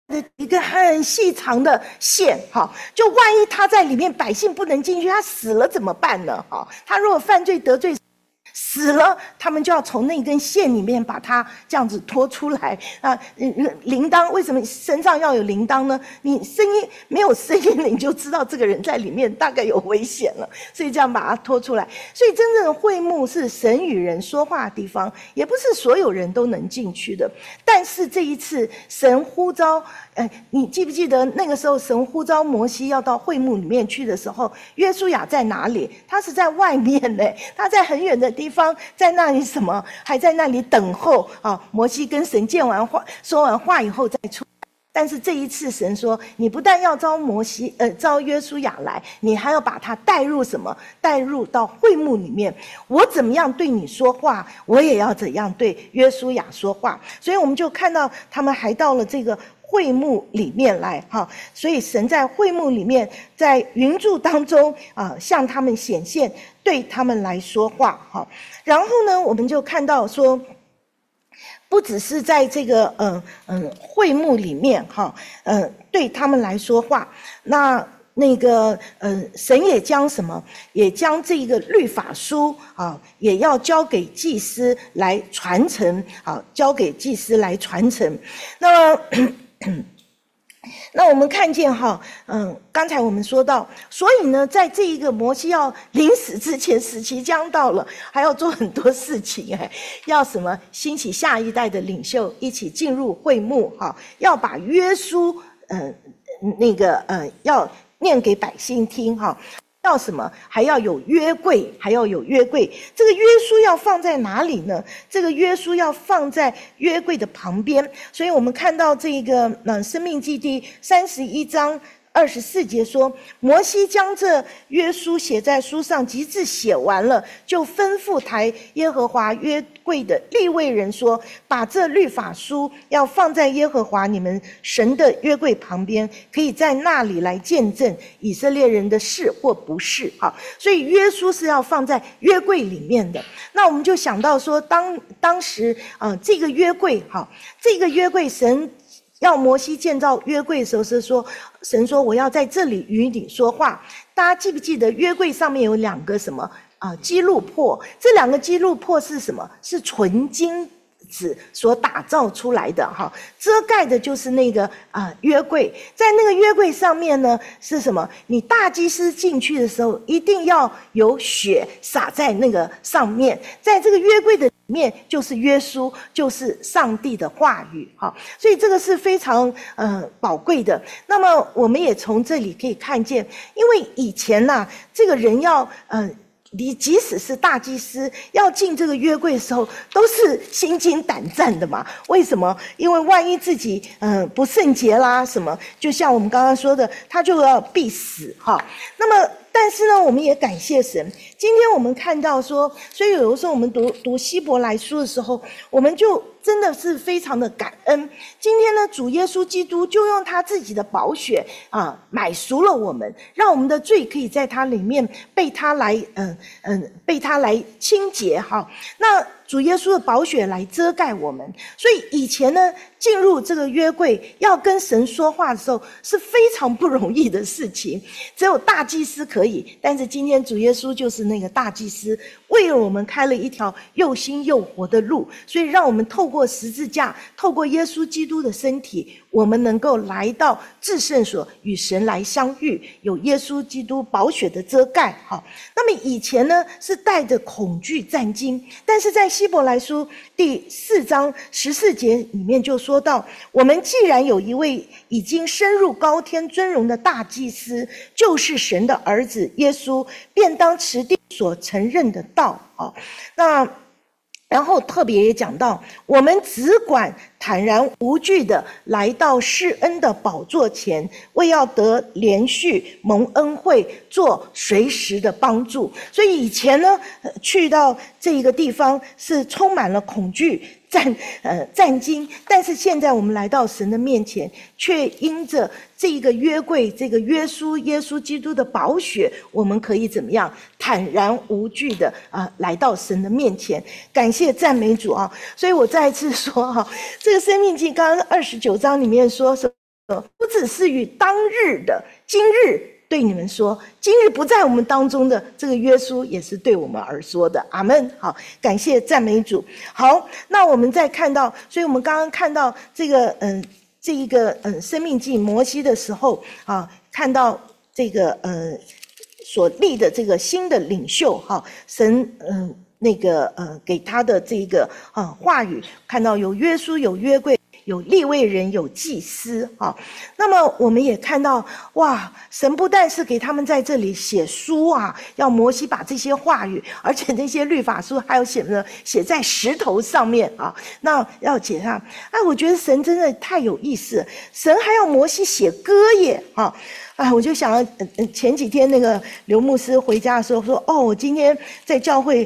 一个很细长的线，就万一他在里面，百姓不能进去，他死了怎么办呢？他如果犯罪得罪死了，他们就要从那根线里面把它这样子拖出来啊！铃铛为什么身上要有铃铛呢？你声音没有声音，你就知道这个人在里面大概有危险了，所以这样把它拖出来。所以真正的会幕是神与人说话的地方，也不是所有人都能进去的。但是这一次神呼召，你记不记得那个时候神呼召摩西要到会幕里面去的时候，约书亚在哪里？他是在外面呢，他在很远的地方，在那里什么？还在那里等候啊！摩西跟神见完话、说完话以后再出来。但是这一次神说，你不但要招约书亚来，你还要把他带入什么？带入到会幕里面。我怎么样对你说话，我也要怎样对约书亚说话。所以我们就看到他们还到了这个会幕里面来哈，所以神在会幕里面，在云柱当中向他们显现，对他们来说话哈。然后呢，我们就看到说，不只是在这个会幕里面哈，对他们来说话，那个神也将什么？也将这个律法书也要交给祭司来传承交给祭司来传承。那我们看见刚才我们说到，所以呢，在这一个摩西要临死之前，死期将到了，还要做很多事情要什么？兴起下一代的领袖一起进入会幕要把约书要念给百姓听要什么？还要有约柜，还要有约柜。这个约书要放在哪里呢？这个约书要放在约柜的旁边。所以我们看到这个申命记第31章24节说，摩西将这约书写在书上，即字写完了，就吩咐抬耶和华约柜的利未人说，把这律法书要放在耶和华你们神的约柜旁边，可以在那里来见证以色列人的是或不是所以约书是要放在约柜里面的。那我们就想到说，当时这个约柜这个约柜神要摩西建造约柜的时候，是说神说我要在这里与你说话。大家记不记得约柜上面有两个什么基路伯？这两个基路伯是什么？是纯金子所打造出来的遮盖的就是那个约柜。在那个约柜上面呢是什么？你大祭司进去的时候一定要有血洒在那个上面，在这个约柜的里面就是约书，就是上帝的话语所以这个是非常宝贵的。那么我们也从这里可以看见，因为以前这个人要你即使是大祭司要进这个约柜的时候，都是心惊胆战的嘛。为什么？因为万一自己不圣洁啦什么，就像我们刚刚说的，他就要必死那么但是呢，我们也感谢神。今天我们看到说，所以有的时候我们读希伯来书的时候，我们就真的是非常的感恩。今天呢，主耶稣基督就用他自己的宝血买赎了我们，让我们的罪可以在他里面被他来清洁那主耶稣的宝血来遮盖我们。所以以前呢，进入这个约柜要跟神说话的时候是非常不容易的事情，只有大祭司可以。但是今天主耶稣就是那个大祭司，为了我们开了一条又新又活的路，所以让我们透过十字架，透过耶稣基督的身体，我们能够来到至圣所与神来相遇，有耶稣基督宝血的遮盖那么以前呢是带着恐惧战惊，但是在希伯来书第4章14节里面就说到，我们既然有一位已经升入高天尊荣的大祭司，就是神的儿子耶稣，便当持定所承认的道那然后特别也讲到，我们只管坦然无惧的来到施恩的宝座前，为要得连续蒙恩惠，做随时的帮助。所以以前呢，去到这个地方是充满了恐惧战惊，但是现在我们来到神的面前，却因着这个约柜，这个耶稣基督的宝血，我们可以怎么样坦然无惧的来到神的面前。感谢赞美主所以我再一次说这个申命记刚刚29章里面说不只是与当日的今日对你们说，今日不在我们当中的这个约书也是对我们而说的。阿们。好，感谢赞美主。好，那我们再看到，所以我们刚刚看到这个生命记摩西的时候啊，看到这个所立的这个新的领袖哈，神给他的这个话语，看到有约书，有约柜，有利未人，有祭司啊。那么我们也看到，哇，神不但是给他们在这里写书啊，要摩西把这些话语，而且那些律法书还有写在石头上面啊，那要写上。哎，我觉得神真的太有意思了，神还要摩西写歌耶啊。我就想到前几天刘牧师回家的时候说，我今天在教会，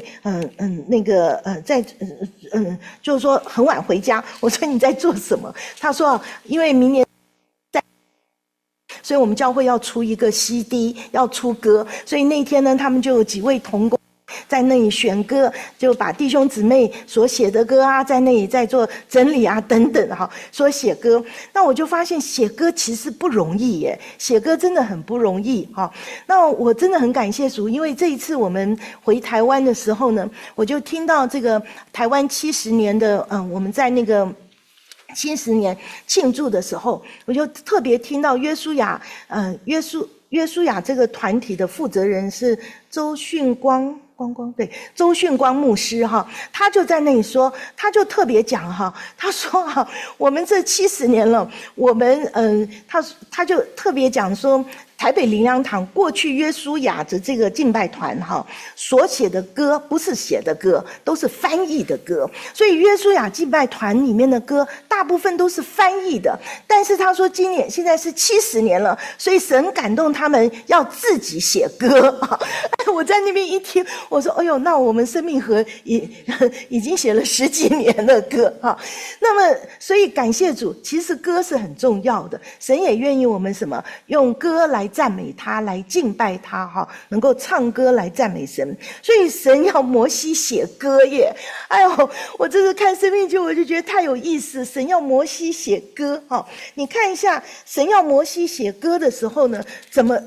就是说很晚回家。我说你在做什么？他说因为明年所以我们教会要出一个 CD， 要出歌，所以那天呢，他们就有几位同工在那里选歌，就把弟兄姊妹所写的歌啊，在那里在做整理啊等等哈，所写歌。那我就发现写歌其实不容易耶，写歌真的很不容易哈。那我真的很感谢主，因为这一次我们回台湾的时候呢，我就听到这个台湾70年的我们在那个70年庆祝的时候，我就特别听到约书亚这个团体的负责人是周训光对，周训光牧师哈，他就在那里说，他就特别讲哈，他说哈，我们这70年了，我们他就特别讲说，台北灵粮堂过去约书亚的这个敬拜团哈所写的歌，不是写的歌，都是翻译的歌，所以约书亚敬拜团里面的歌大部分都是翻译的。但是他说现在是70年了，所以神感动他们要自己写歌。我在那边一听，我说哎呦，那我们生命河已经写了10几年的歌哈。那么所以感谢主，其实歌是很重要的，神也愿意我们什么用歌来赞美他，来敬拜他哈，能够唱歌来赞美神。所以神要摩西写歌耶。哎呦，我这次看生命记我就觉得太有意思，神要摩西写歌哈。你看一下神要摩西写歌的时候呢，怎么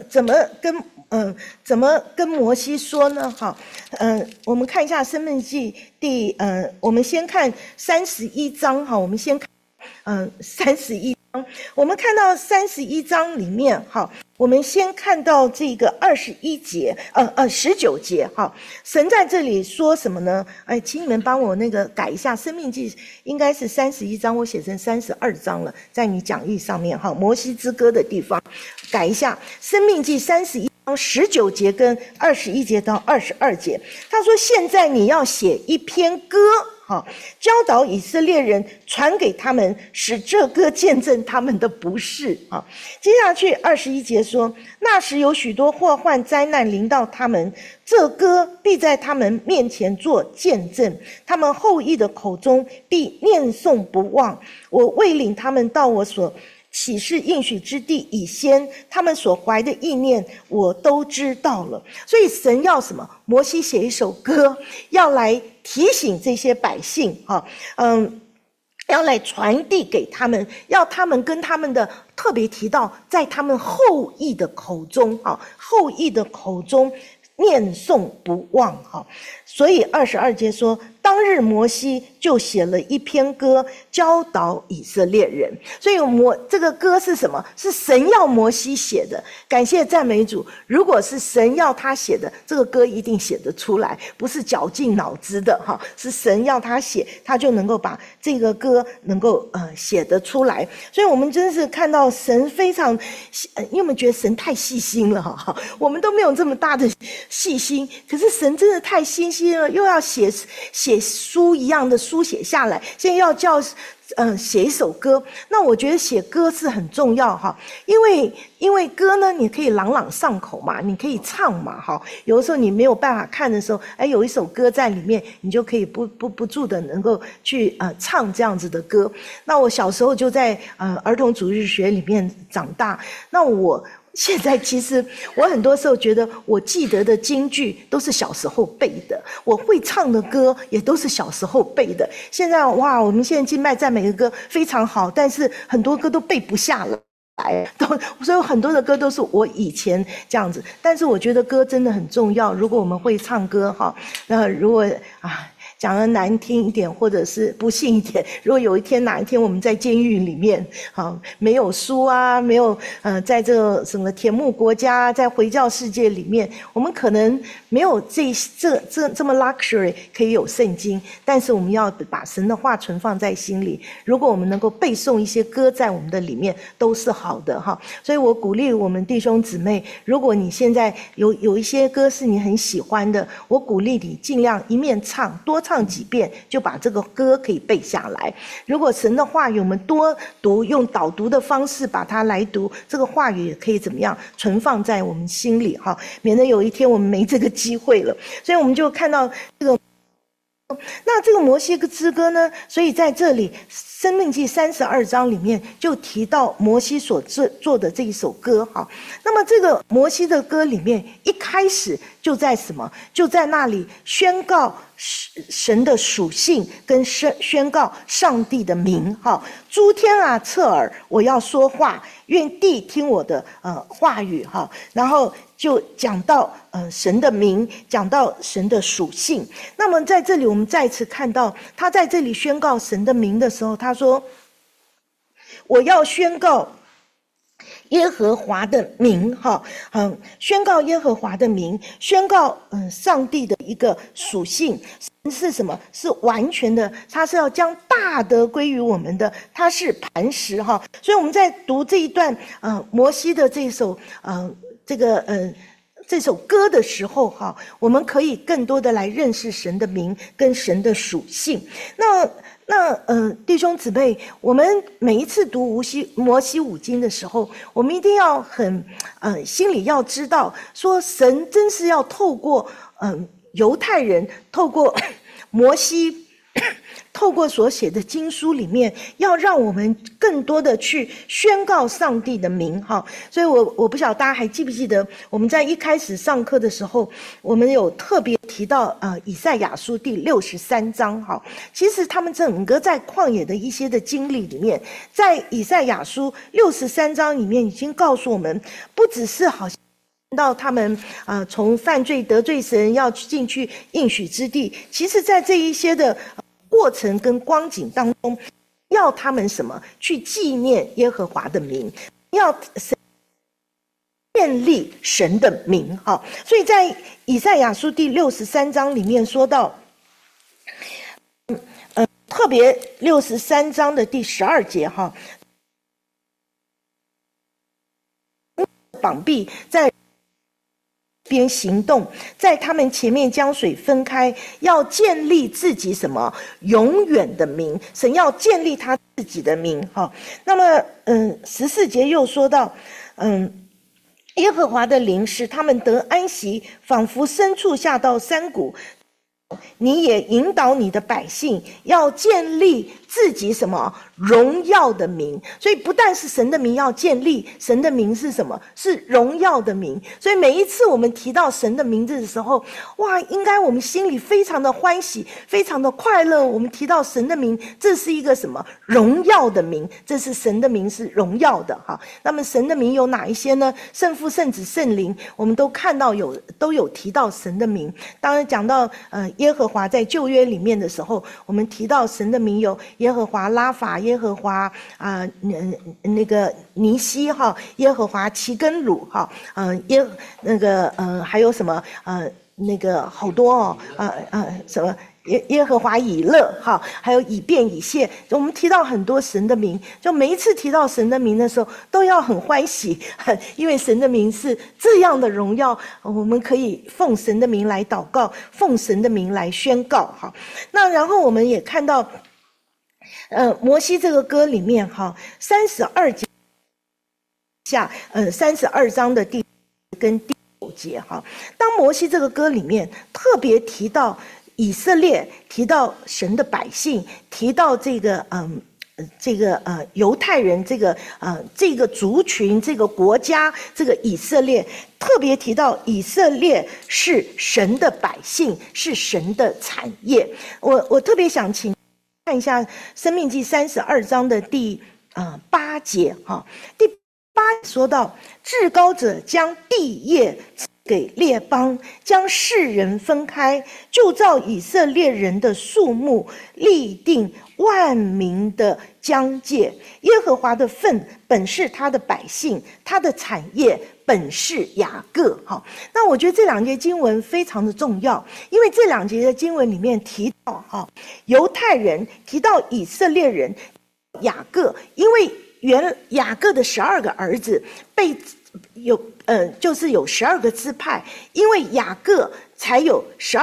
跟摩西说呢？哈，我们看一下生命记我们先看31章哈，我们先看31章，我们看到31章里面哈，我们先看到这个21节19节哈，神在这里说什么呢？哎，请你们帮我改一下，生命记应该是31章，我写成32章了，在你讲义上面哈，摩西之歌的地方改一下，生命记31章19节跟21节到22节，他说现在你要写一篇歌教导以色列人，传给他们，使这歌见证他们的不是接下去21节说，那时有许多祸患灾难临到他们，这歌必在他们面前做见证，他们后裔的口中必念诵不忘。我未领他们到我所启示应许之地以先，他们所怀的意念我都知道了。所以神要什么？摩西写一首歌，要来提醒这些百姓要来传递给他们，要他们跟他们的特别提到，在他们后裔的口中后裔的口中念诵不忘所以22节说，当日摩西就写了一篇歌教导以色列人。所以这个歌是什么？是神要摩西写的。感谢赞美主，如果是神要他写的，这个歌一定写得出来，不是绞尽脑汁的是神要他写，他就能够把这个歌能够写得出来。所以我们真是看到神非常因为我们觉得神太细心了我们都没有这么大的细心，可是神真的太细心了，又要写书一样的书写下来，现在要叫写一首歌。那我觉得写歌是很重要因为歌呢，你可以朗朗上口嘛，你可以唱嘛有的时候你没有办法看的时候，有一首歌在里面，你就可以不住的能够去唱这样子的歌。那我小时候就在儿童主日学里面长大，那我现在其实我很多时候觉得我记得的京剧都是小时候背的，我会唱的歌也都是小时候背的。现在哇，我们现在敬拜赞美的歌非常好，但是很多歌都背不下了。 来，所以很多的歌都是我以前这样子，但是我觉得歌真的很重要。如果我们会唱歌哈，那如果讲得难听一点，或者是不幸一点，如果有一天哪一天我们在监狱里面，没有书啊，没有在这个什么田牧国家，在回教世界里面，我们可能没有这么 luxury 可以有圣经，但是我们要把神的话存放在心里。如果我们能够背诵一些歌在我们的里面，都是好的哈。所以我鼓励我们弟兄姊妹，如果你现在有一些歌是你很喜欢的，我鼓励你尽量一面唱，多唱几遍，就把这个歌可以背下来。如果神的话语我们多读，用导读的方式把它来读，这个话语也可以怎么样存放在我们心里哈，免得有一天我们没这个机会了。所以我们就看到这个。那这个摩西之歌呢，所以在这里申命记32章里面就提到摩西所做的这一首歌哈。那么这个摩西的歌里面一开始就在什么？就在那里宣告神的属性跟宣告上帝的名哈。诸天啊侧耳，我要说话，愿地听我的话语哈。然后就讲到神的名，讲到神的属性。那么在这里我们再次看到他在这里宣告神的名的时候，他说我要宣告耶和华的名哈，宣告耶和华的名，宣告上帝的一个属性是什么？是完全的，他是要将大德归于我们的，他是磐石哈。所以我们在读这一段摩西的这首这首歌的时候哈，我们可以更多的来认识神的名跟神的属性。那弟兄姊妹，我们每一次读摩西五经的时候，我们一定要很心里要知道，说神真是要透过犹太人，透过摩西。透过所写的经书里面，要让我们更多的去宣告上帝的名哈。所以我不晓得大家还记不记得，我们在一开始上课的时候，我们有特别提到以赛亚书第63章哈。其实他们整个在旷野的一些的经历里面，在以赛亚书63章里面已经告诉我们，不只是好像到他们从犯罪得罪神要进去应许之地，其实在这一些的过程跟光景当中，要他们什么？去纪念耶和华的名，要建立神的名哈。所以在以赛亚书第63章里面说到，特别63章的第12节哈，膀臂在边行动，在他们前面将水分开，要建立自己什么永远的名，神要建立他自己的名哈。那么14节又说到耶和华的灵使他们得安息，仿佛牲畜下到山谷，你也引导你的百姓，要建立自己什么荣耀的名。所以不但是神的名要建立，神的名是什么？是荣耀的名。所以每一次我们提到神的名字的时候，哇，应该我们心里非常的欢喜，非常的快乐。我们提到神的名，这是一个什么荣耀的名？这是神的名，是荣耀的哈。那么神的名有哪一些呢？圣父、圣子、圣灵，我们都看到都有提到神的名。当然讲到耶和华在旧约里面的时候，我们提到神的名有耶和华拉法、耶和华那个尼西哈、耶和华齐根鲁哈，还有什么那个好多什么耶和华以勒哈，还有以便以谢，我们提到很多神的名，就每一次提到神的名的时候，都要很欢喜，因为神的名是这样的荣耀，我们可以奉神的名来祷告，奉神的名来宣告哈。那然后我们也看到，摩西这个歌里面哈，32节下，32章的第跟第9节哈，当摩西这个歌里面特别提到以色列，提到神的百姓，提到这个犹太人这个族群，这个国家，这个以色列，特别提到以色列是神的百姓，是神的产业。我特别想请看一下《申命记》32章的第8节哈，第说到，至高者将地业赐给列邦，将世人分开，就照以色列人的数目，立定万民的疆界。耶和华的份本是他的百姓，他的产业本是雅各。好，那我觉得这两节经文非常的重要，因为这两节的经文里面提到犹太人，提到以色列人，雅各，因为雅各的12个儿子被就是有12个支派，因为雅各才有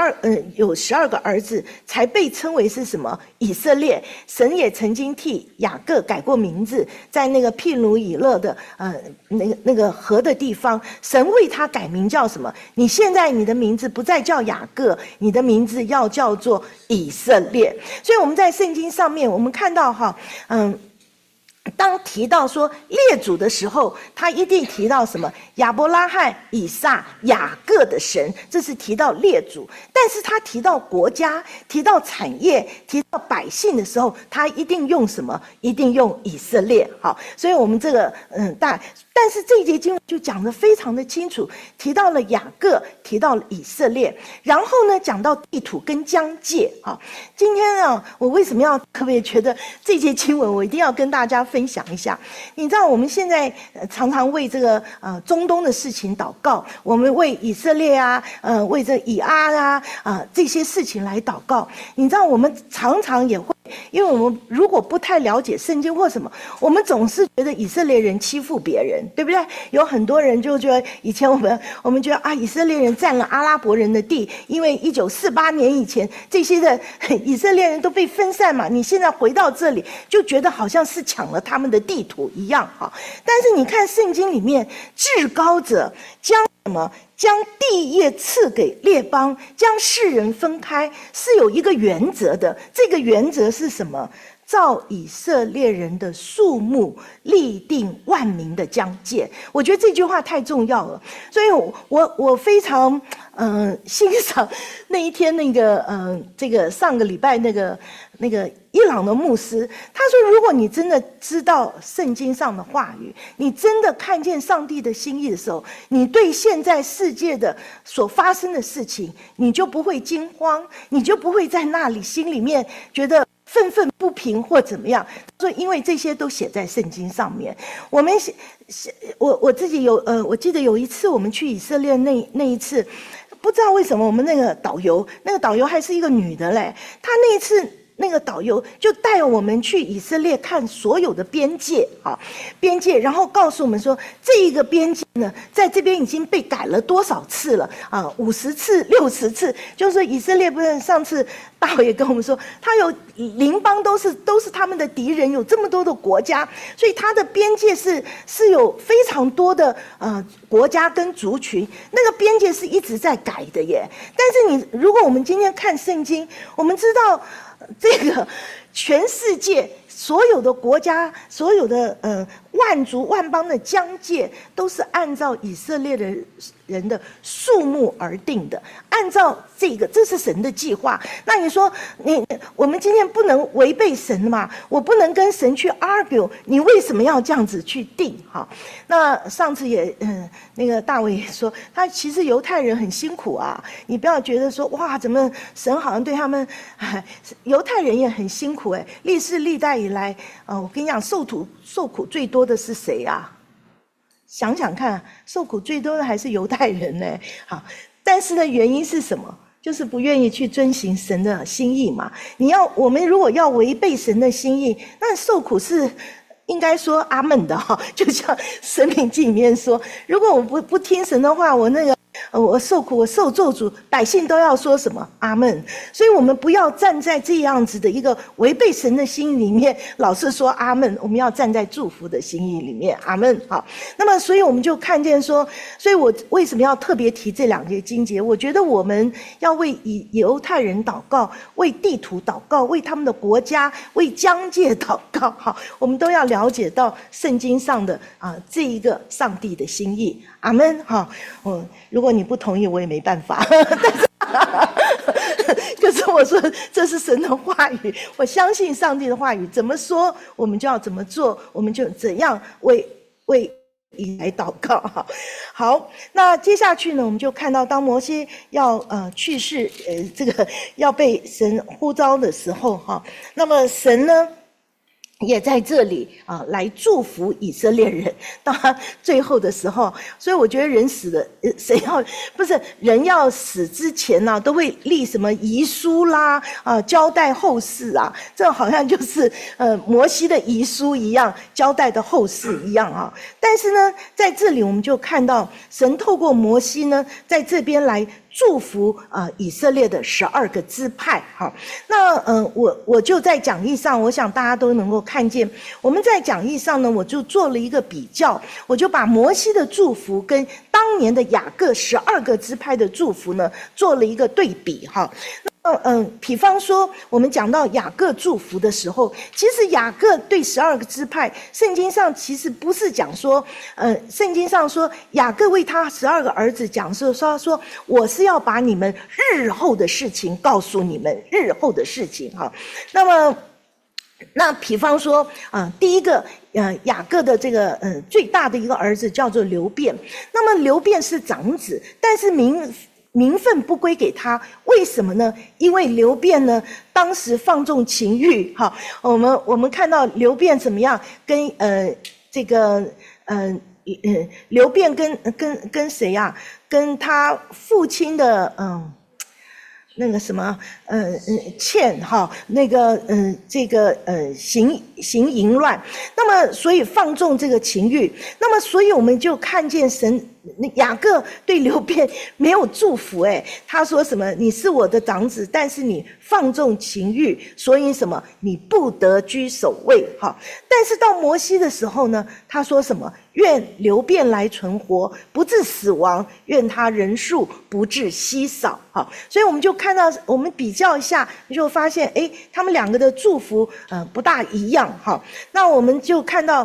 12个儿子，才被称为是什么以色列。神也曾经替雅各改过名字，在那个毗努伊勒的那个河的地方，神为他改名叫什么？你现在你的名字不再叫雅各，你的名字要叫做以色列。所以我们在圣经上面，我们看到当提到说列祖的时候，他一定提到什么？亚伯拉罕、以撒、雅各的神，这是提到列祖。但是他提到国家、提到产业、提到百姓的时候，他一定用什么？一定用以色列。好，所以我们这个但是这一节经文就讲得非常的清楚，提到了雅各，提到了以色列，然后呢讲到地土跟疆界。今天我为什么要特别觉得这节经文我一定要跟大家分享一下？你知道我们现在常常为这个中东的事情祷告，我们为以色列啊，为这以阿啊这些事情来祷告。你知道我们常常也会，因为我们如果不太了解圣经或什么，我们总是觉得以色列人欺负别人，对不对？有很多人就觉得以前我们觉得以色列人占了阿拉伯人的地，因为1948年以前这些的以色列人都被分散嘛，你现在回到这里就觉得好像是抢了他们的地图一样。但是你看圣经里面，至高者将什么？将地业赐给列邦，将世人分开，是有一个原则的。这个原则是什么？照以色列人的数目，立定万民的疆界。我觉得这句话太重要了，所以我非常欣赏那一天这个上个礼拜那个伊朗的牧师，他说，如果你真的知道圣经上的话语，你真的看见上帝的心意的时候，你对现在世界的所发生的事情，你就不会惊慌，你就不会在那里心里面觉得愤愤不平或怎么样。他说因为这些都写在圣经上面。我自己我记得有一次我们去以色列那一次，不知道为什么我们那个导游还是一个女的嘞，她那一次那个导游就带我们去以色列看所有的边界，然后告诉我们说，这一个边界呢，在这边已经被改了多少次了50次、60次，就是以色列不是上次大伟也跟我们说，他有邻邦都是他们的敌人，有这么多的国家，所以他的边界是有非常多的国家跟族群，那个边界是一直在改的耶。但是如果我们今天看圣经，我们知道这个全世界所有的国家，所有的万族万邦的疆界，都是按照以色列的人的数目而定的，按照这是神的计划。那你说我们今天不能违背神嘛？我不能跟神去 argue， 你为什么要这样子去定？那上次也那个大卫也说，他其实犹太人很辛苦啊，你不要觉得说哇，怎么神好像对他们，犹太人也很辛苦历世历代以来我跟你讲，受苦最多的是谁啊？想想看，受苦最多的还是犹太人呢。但是呢，原因是什么？就是不愿意去遵行神的心意嘛。我们如果要违背神的心意，那受苦是应该说阿们的就像申命记里面说，如果我不听神的话，我受苦，我受咒诅，百姓都要说什么阿们。所以我们不要站在这样子的一个违背神的心意里面老是说阿们，我们要站在祝福的心意里面阿们。那么所以我们就看见说，所以我为什么要特别提这两节经节？我觉得我们要为犹太人祷告，为地图祷告，为他们的国家，为疆界祷告。我们都要了解到圣经上的这一个上帝的心意阿们。如果你不同意，我也没办法。可是我说这是神的话语，我相信上帝的话语，怎么说我们就要怎么做，我们就怎样为以来祷告哈。好，那接下去呢，我们就看到当摩西要去世，这个要被神呼召的时候哈，那么神呢也在这里来祝福以色列人。到他最后的时候，所以我觉得人死了，谁要不是人要死之前呢，都会立什么遗书啦交代后事啊，这好像就是摩西的遗书一样，交代的后事一样啊。但是呢，在这里我们就看到神透过摩西呢，在这边来祝福以色列的12个支派。好，那我就在讲义上，我想大家都能够看见，我们在讲义上呢，我就做了一个比较，我就把摩西的祝福跟当年的雅各12个支派的祝福呢，做了一个对比哈。比方说我们讲到雅各祝福的时候，其实雅各对12个支派，圣经上其实不是讲说圣经上说雅各为他12个儿子讲说我是要把你们日后的事情告诉你们，日后的事情哈。那比方说第一个雅各的这个最大的一个儿子叫做流便，那么流便是长子，但是名分不归给他，为什么呢？因为流便呢，当时放纵情欲，哈，我们看到流便怎么样，跟流便跟谁呀？跟他父亲的那个什么欠哈，那个行淫乱，那么所以放纵这个情欲，那么所以我们就看见神雅各对流便没有祝福，他说什么？你是我的长子，但是你放纵情欲，所以什么？你不得居首位哈。但是到摩西的时候呢，他说什么？愿流便来存活，不致死亡；愿他人数不致稀少。好，所以我们就看到，我们比较一下，就发现，他们两个的祝福，不大一样。哈，那我们就看到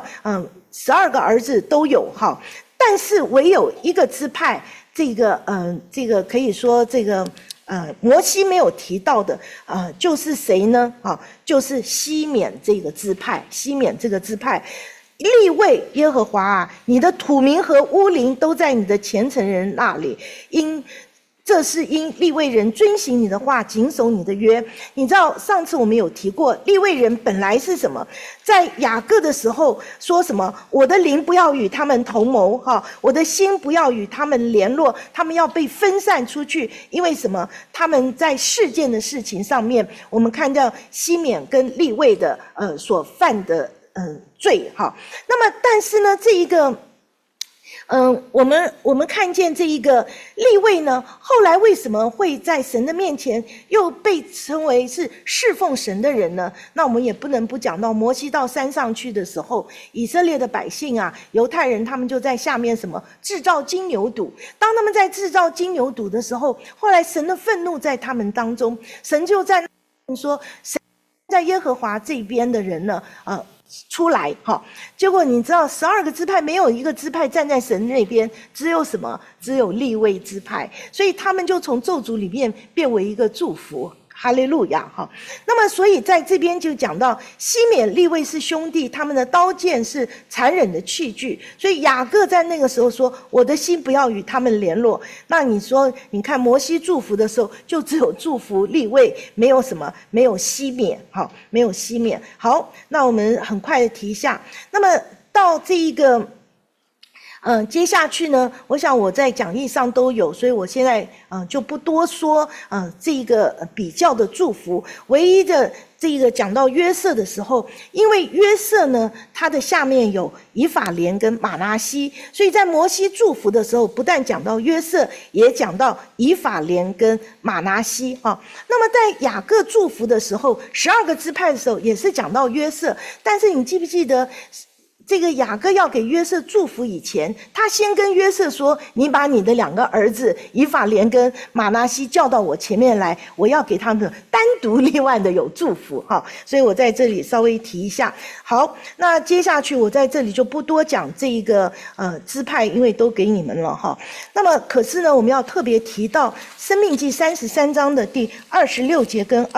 ，12个儿子都有哈，但是唯有一个支派，这个可以说这个。摩西没有提到的就是谁呢？就是西缅这个支派，西缅这个支派。利未耶和华啊，你的土民和乌灵都在你的虔诚人那里，这是因利未人遵行你的话，谨守你的约。你知道上次我们有提过，利未人本来是什么？在雅各的时候说什么？我的灵不要与他们同谋，我的心不要与他们联络，他们要被分散出去。因为什么？他们在事件的事情上面，我们看到西缅跟利未的所犯的罪哈。那么但是呢，这一个我们看见这一个利未呢，后来为什么会在神的面前又被称为是侍奉神的人呢？那我们也不能不讲到摩西到山上去的时候，以色列的百姓啊，犹太人他们就在下面什么制造金牛犊。当他们在制造金牛犊的时候，后来神的愤怒在他们当中，神就在说，神在耶和华这边的人呢，出来哈，结果你知道12个支派没有一个支派站在神那边，只有什么？只有利未支派，所以他们就从咒诅里面变为一个祝福。哈利路亚哈！那么，所以在这边就讲到西缅利未是兄弟，他们的刀剑是残忍的器具。所以雅各在那个时候说：“我的心不要与他们联络。”那你说，你看摩西祝福的时候，就只有祝福利未，没有什么，没有西缅，好，没有西缅。好，那我们很快的提一下。那么到这一个。接下去呢，我想我在讲义上都有，所以我现在就不多说这一个比较的祝福。唯一的这个讲到约瑟的时候，因为约瑟呢，他的下面有以法莲跟马拿西，所以在摩西祝福的时候，不但讲到约瑟，也讲到以法莲跟马拿西哈。那么在雅各祝福的时候，12个支派的时候，也是讲到约瑟，但是你记不记得？这个雅各要给约瑟祝福以前，他先跟约瑟说：“你把你的2个儿子以法莲跟马拿西叫到我前面来，我要给他们单独另外的有祝福。”哈，所以我在这里稍微提一下。好，那接下去我在这里就不多讲这一个支派，因为都给你们了哈。那么可是呢，我们要特别提到《申命记》33章的第26节跟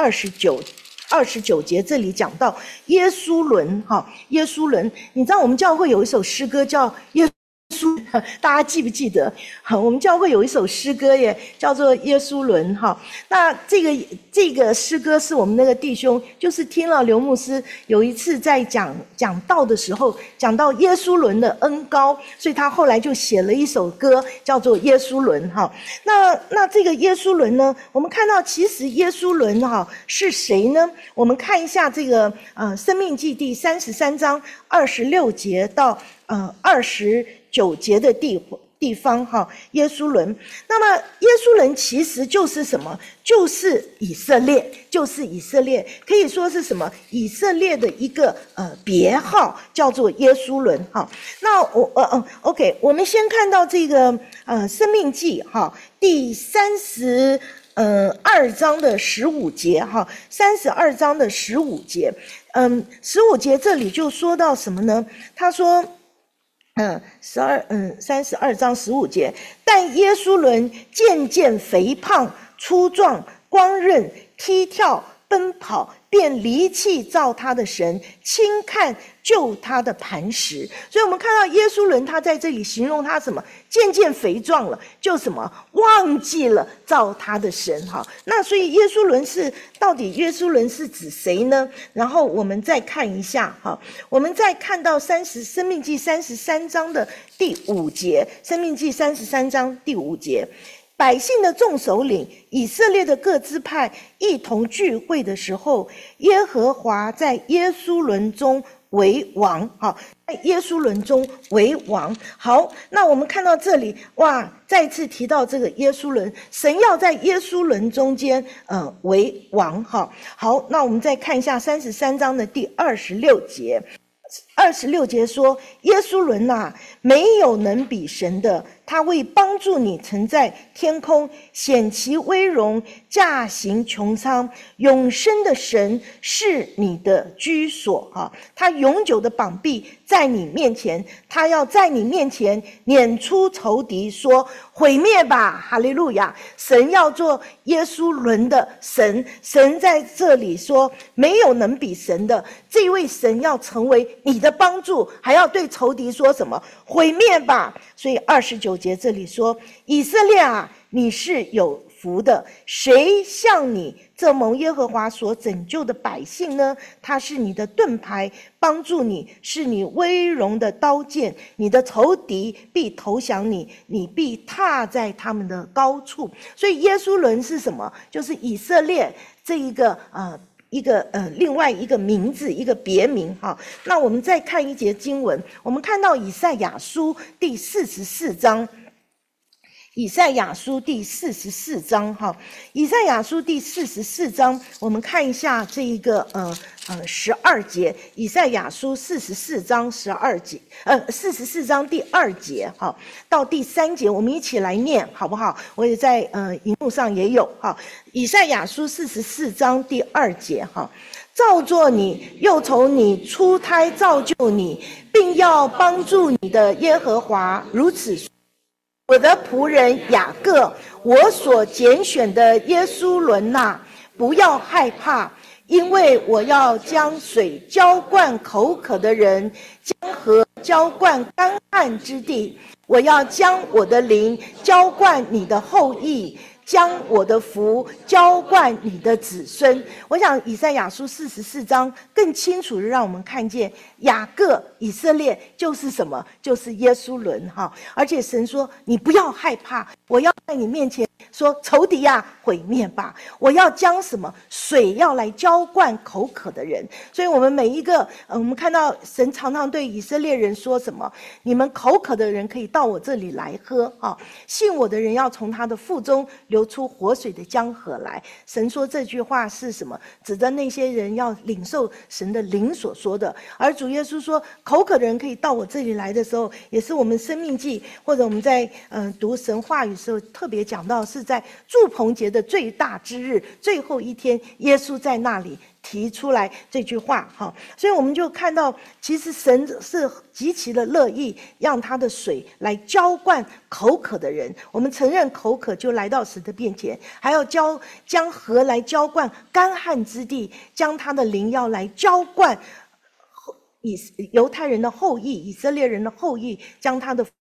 29节，这里讲到耶书伦哈，耶书伦，你知道我们教会有一首诗歌叫耶大家记不记得？好，我们教会有一首诗歌耶，叫做《耶稣轮》哈。那这个诗歌是我们那个弟兄，就是听了刘牧师有一次在讲道的时候，讲到耶稣轮的恩膏，所以他后来就写了一首歌，叫做《耶稣轮》哈。那这个耶稣轮呢，我们看到其实耶稣轮哈是谁呢？我们看一下这个申命记第33章26节到29节的地方哈，耶稣轮。那么耶稣轮其实就是什么？就是以色列，就是以色列，可以说是什么？以色列的一个别号，叫做耶稣轮哈。那OK， 我们先看到这个申命记哈第32章的15节哈，32章的15节，15节这里就说到什么呢？他说32章15节，但耶稣伦渐渐肥胖粗壮，光润踢跳奔跑，便离弃造他的神，轻看救他的磐石。所以我们看到耶稣伦他在这里形容他什么？渐渐肥壮了，就什么忘记了造他的神哈。那所以耶稣伦到底耶稣伦是指谁呢？然后我们再看一下哈，我们再看到申命记33章的第5节，申命记33章第5节。百姓的众首领，以色列的各支派一同聚会的时候，耶和华在耶稣伦中为王。好，在耶稣伦中为王。好，那我们看到这里，哇，再次提到这个耶稣伦，神要在耶稣伦中间为王。好，那我们再看一下33章的第26节。26节说，耶稣伦啊，没有能比神的，他为帮助你曾在天空显其威荣，驾行穹苍，永生的神是你的居所哈，他永久的膀臂在你面前，他要在你面前撵出仇敌，说毁灭吧，哈利路亚！神要做耶稣伦的神，神在这里说没有能比神的，这位神要成为你的帮助，还要对仇敌说什么？毁灭吧！所以29节这里说，以色列啊，你是有福的，谁像你这蒙耶和华所拯救的百姓呢？他是你的盾牌，帮助你，是你威荣的刀剑，你的仇敌必投降你，你必踏在他们的高处。所以耶稣伦是什么？就是以色列这一个另外一个名字，一个别名哈。那我们再看一节经文，我们看到以赛亚书第44章。以赛亚书第44章哈，以赛亚书第44章，我们看一下这一个12节，以赛亚书44章12节，44章第2节哈，到第3节，我们一起来念好不好？我也在荧幕上也有哈，以赛亚书44章第2节哈。造作你，又从你出胎造就你，并要帮助你的耶和华如此说。我的仆人雅各，我所拣选的耶稣伦啊，不要害怕，因为我要将水浇灌口渴的人，江河浇灌干旱之地。我要将我的灵浇灌你的后裔，将我的福浇灌你的子孙。我想以赛亚书44章更清楚的让我们看见雅各以色列就是什么？就是耶稣伦哈。而且神说你不要害怕，我要在你面前说仇敌啊，毁灭吧！我要将什么水要来浇灌口渴的人。所以我们每一个我们看到神常常对以色列人说什么？你们口渴的人可以到我这里来喝啊，信我的人要从他的腹中流出活水的江河来。神说这句话是什么？指的那些人要领受神的灵所说的。而主耶稣说口渴的人可以到我这里来的时候，也是我们生命记或者我们在读神话语的时候特别讲到，是在住棚节的最大之日最后一天，耶稣在那里提出来这句话哈。所以我们就看到其实神是极其的乐意让他的水来浇灌口渴的人。我们承认口渴就来到神的面前，还要将河来浇灌干旱之地，将他的灵要来浇灌犹太人的后裔，以色列人的后裔，将他的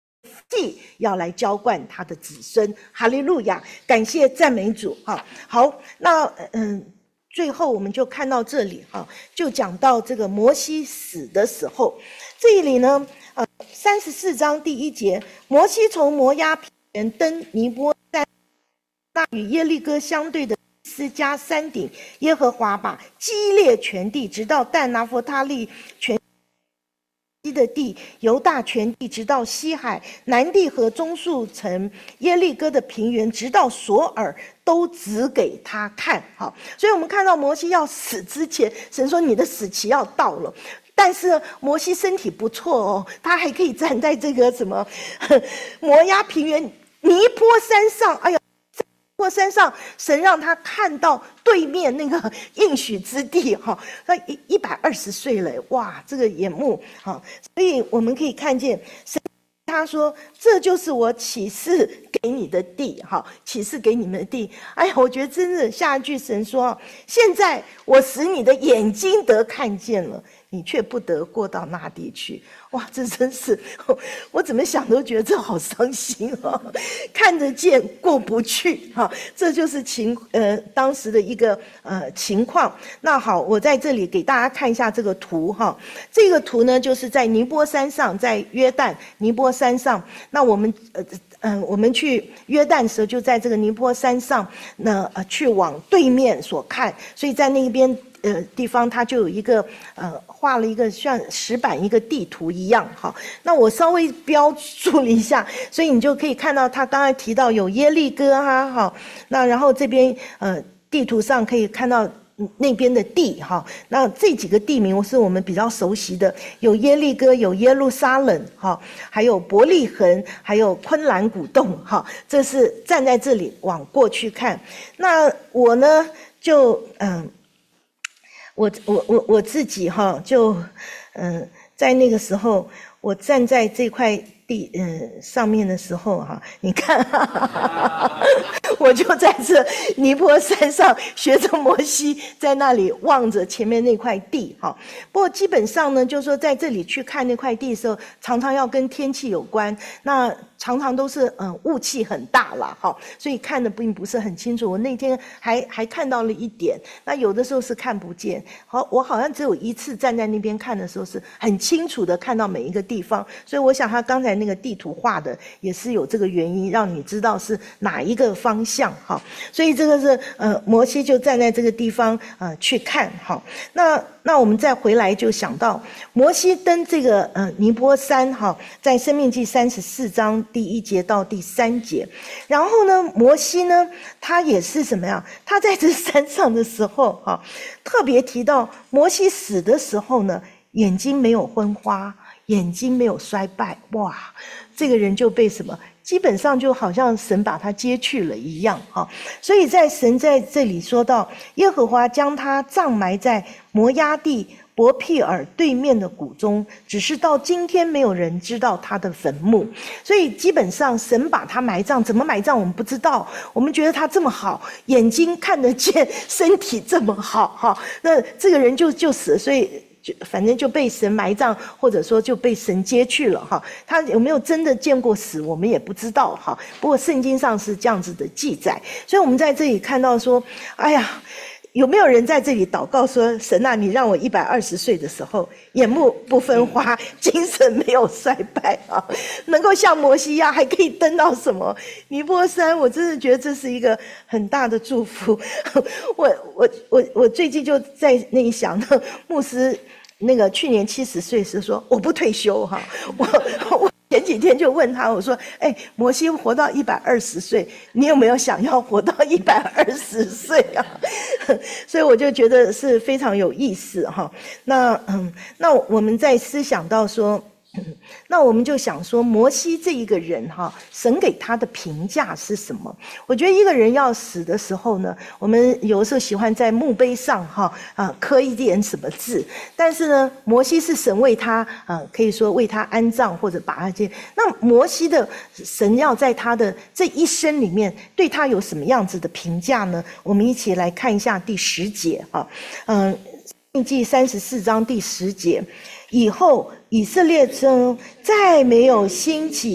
气要来浇灌他的子孙。哈利路亚，感谢赞美主。好，那最后我们就看到这里就讲到这个摩西死的时候，这里呢34章第1节，摩西从摩押平原登尼波山，那与耶利哥相对的斯加山顶，耶和华把基列全地直到但拿弗他利全西的地，犹大全地直到西海，南地和棕树城，耶利哥的平原直到索尔，都指给他看。所以我们看到摩西要死之前，神说你的死期要到了。但是摩西身体不错他还可以站在这个摩押平原尼波山上，哎呀，尼波山上神让他看到对面那个应许之地他120岁了，哇，这个眼目所以我们可以看见神他说这就是我启示给你的地启示给你们的地。哎呀，我觉得真的下一句神说现在我使你的眼睛得看见了，你却不得过到那地去。哇，这真是我怎么想都觉得这好伤心看得见过不去这就是当时的一个情况。那好，我在这里给大家看一下这个图这个图呢就是在尼波山上，在约旦尼波山上。那我们去约旦的时候就在这个尼波山上去往对面所看，所以在那边地方它就有一个画了一个像石板一个地图一样那我稍微标注了一下，所以你就可以看到他刚才提到有耶利哥那然后这边地图上可以看到那边的地那这几个地名是我们比较熟悉的，有耶利哥，有耶路撒冷还有伯利恒，还有昆兰古洞这是站在这里往过去看。那我呢就我自己就在那个时候我站在这块地上面的时候你看我就在这尼波山上学着摩西在那里望着前面那块地不过基本上呢就是说在这里去看那块地的时候常常要跟天气有关，那常常都是雾气很大啦所以看的并不是很清楚。我那天还看到了一点，那有的时候是看不见我好像只有一次站在那边看的时候是很清楚的看到每一个地方，所以我想他刚才那个地图画的也是有这个原因，让你知道是哪一个方向所以这个是摩西就站在这个地方去看那我们再回来就想到摩西登这个尼波山在申命记34章第1节到第3节。然后呢摩西呢他也是什么呀，他在这山上的时候特别提到摩西死的时候呢眼睛没有昏花，眼睛没有衰败，哇，这个人就被什么基本上就好像神把他接去了一样所以神在这里说到耶和华将他葬埋在摩押地伯辟尔对面的谷中，只是到今天没有人知道他的坟墓。所以基本上神把他埋葬，怎么埋葬我们不知道，我们觉得他这么好，眼睛看得见，身体这么好那这个人就死了，所以反正就被神埋葬，或者说就被神接去了他有没有真的见过死我们也不知道不过圣经上是这样子的记载。所以我们在这里看到说，哎呀，有没有人在这里祷告说，神啊，你让我120岁的时候眼目不分花，精神没有衰败能够像摩西一样还可以登到什么尼波山，我真的觉得这是一个很大的祝福我最近就在那里想到牧师那个去年70岁时说我不退休我前几天就问他，我说摩西活到120岁，你有没有想要活到120岁所以我就觉得是非常有意思那我们在思想到说那我们就想说摩西这一个人神给他的评价是什么。我觉得一个人要死的时候呢，我们有的时候喜欢在墓碑上刻一点什么字，但是呢摩西是神为他可以说为他安葬或者把他那摩西的神要在他的这一生里面对他有什么样子的评价呢？我们一起来看一下第10节申命记34章第10节，以后以色列中再没有兴起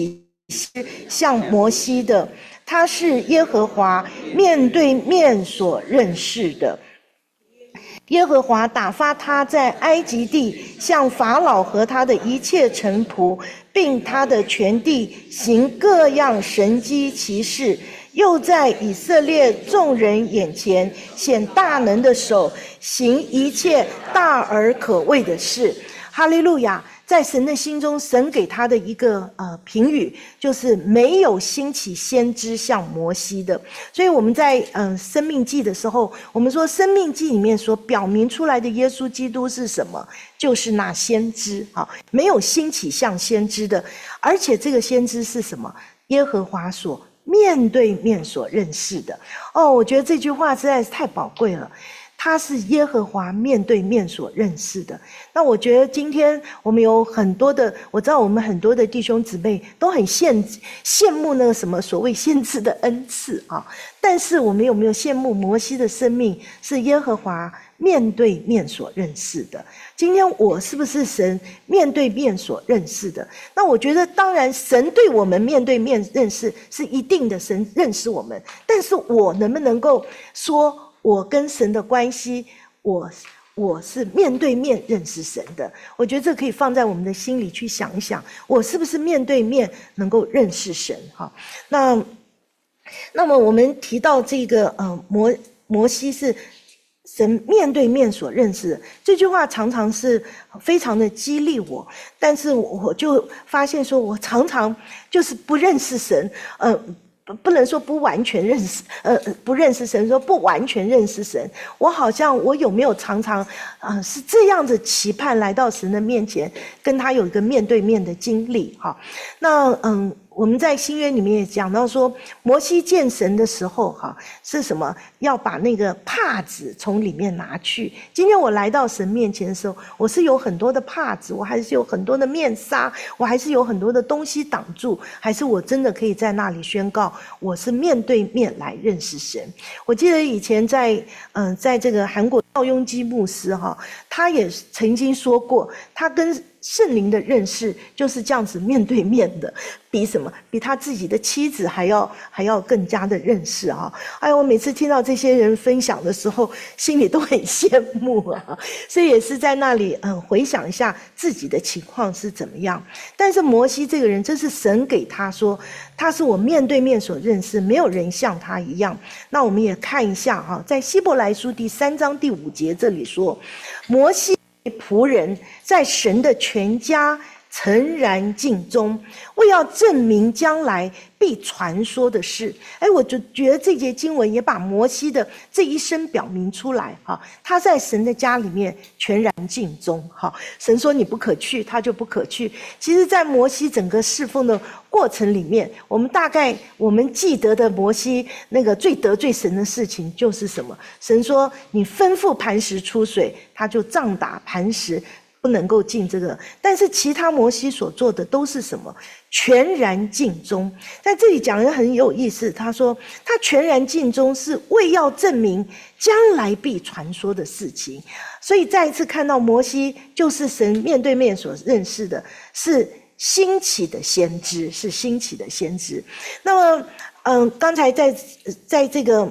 像摩西的，他是耶和华面对面所认识的。耶和华打发他在埃及地向法老和他的一切臣仆，并他的全地行各样神迹奇事，又在以色列众人眼前显大能的手，行一切大而可畏的事。哈利路亚！在神的心中，神给他的一个评语，就是没有兴起先知像摩西的。所以我们在生命记的时候，我们说生命记里面所表明出来的耶稣基督是什么？就是那先知啊，没有兴起像先知的，而且这个先知是什么？耶和华所面对面所认识的。我觉得这句话实在是太宝贵了。他是耶和华面对面所认识的。那我觉得今天我们有很多的，我知道我们很多的弟兄姊妹都很羡慕那个什么所谓先知的恩赐啊，但是我们有没有羡慕摩西的生命是耶和华面对面所认识的？今天我是不是神面对面所认识的？那我觉得当然神对我们面对面认识是一定的，神认识我们，但是我能不能够说我跟神的关系，我是面对面认识神的？我觉得这可以放在我们的心里去想一想，我是不是面对面能够认识神？哈，那么我们提到这个摩西是神面对面所认识的，这句话常常是非常的激励我，但是我就发现说，我常常就是不认识神，不能说不完全认识，不认识神，说不完全认识神。我好像我有没有常常是这样子期盼来到神的面前，跟他有一个面对面的经历哈？那我们在新约里面也讲到说，摩西见神的时候哈，是什么？要把那个帕子从里面拿去。今天我来到神面前的时候，我是有很多的帕子，我还是有很多的面纱，我还是有很多的东西挡住，还是我真的可以在那里宣告我是面对面来认识神？我记得以前在这个韩国赵雍基牧师哈，他也曾经说过，他跟圣灵的认识就是这样子面对面的，比什么？比他自己的妻子还要更加的认识啊！哎呀，我每次听到这些人分享的时候，心里都很羡慕啊。所以也是在那里回想一下自己的情况是怎么样。但是摩西这个人，这是神给他说，他是我面对面所认识，没有人像他一样。那我们也看一下哈，在希伯来书第3章第5节这里说，摩西仆人在神的全家诚然尽忠，为要证明将来必传说的事。我就觉得这节经文也把摩西的这一生表明出来哈，他在神的家里面全然尽忠哈，神说你不可去，他就不可去。其实在摩西整个侍奉的过程里面，我们记得的摩西那个最得罪神的事情就是什么？神说你吩咐磐石出水，他就杖打磐石，不能够进这个。但是其他摩西所做的都是什么？全然尽忠。在这里讲的很有意思，他说他全然尽忠是为要证明将来必传说的事情。所以再一次看到摩西就是神面对面所认识的，是兴起的先知，是兴起的先知。那么刚才在这个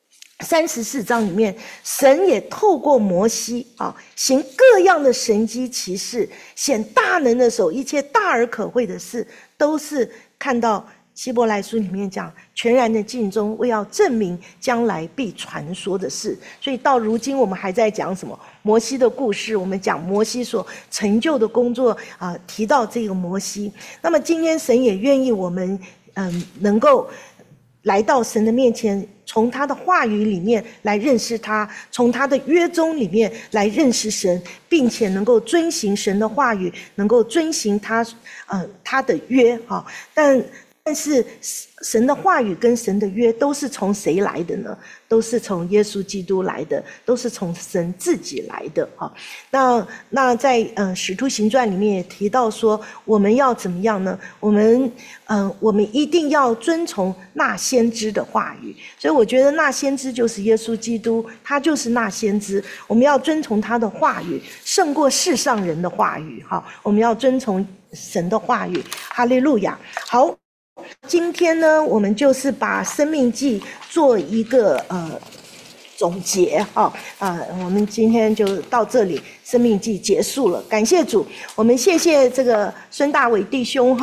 34章里面，神也透过摩西行各样的神迹奇事，显大能的手，一切大而可畏的事，都是看到希伯来书里面讲全然的尽忠，为要证明将来必传说的事。所以到如今我们还在讲什么？摩西的故事，我们讲摩西所成就的工作提到这个摩西。那么今天神也愿意我们能够来到神的面前，从他的话语里面来认识他，从他的约宗里面来认识神，并且能够遵行神的话语，能够遵行他的约哈。但是神的话语跟神的约都是从谁来的呢？都是从耶稣基督来的，都是从神自己来的哈。那在使徒行传里面也提到说，我们要怎么样呢？我们一定要遵从那先知的话语。所以我觉得那先知就是耶稣基督，他就是那先知。我们要遵从他的话语，胜过世上人的话语哈。我们要遵从神的话语，哈利路亚。好。 今天呢，我们就是把生命记做一个总结我们今天就到这里，生命记结束了，感谢主，我们谢谢这个孙大伟弟兄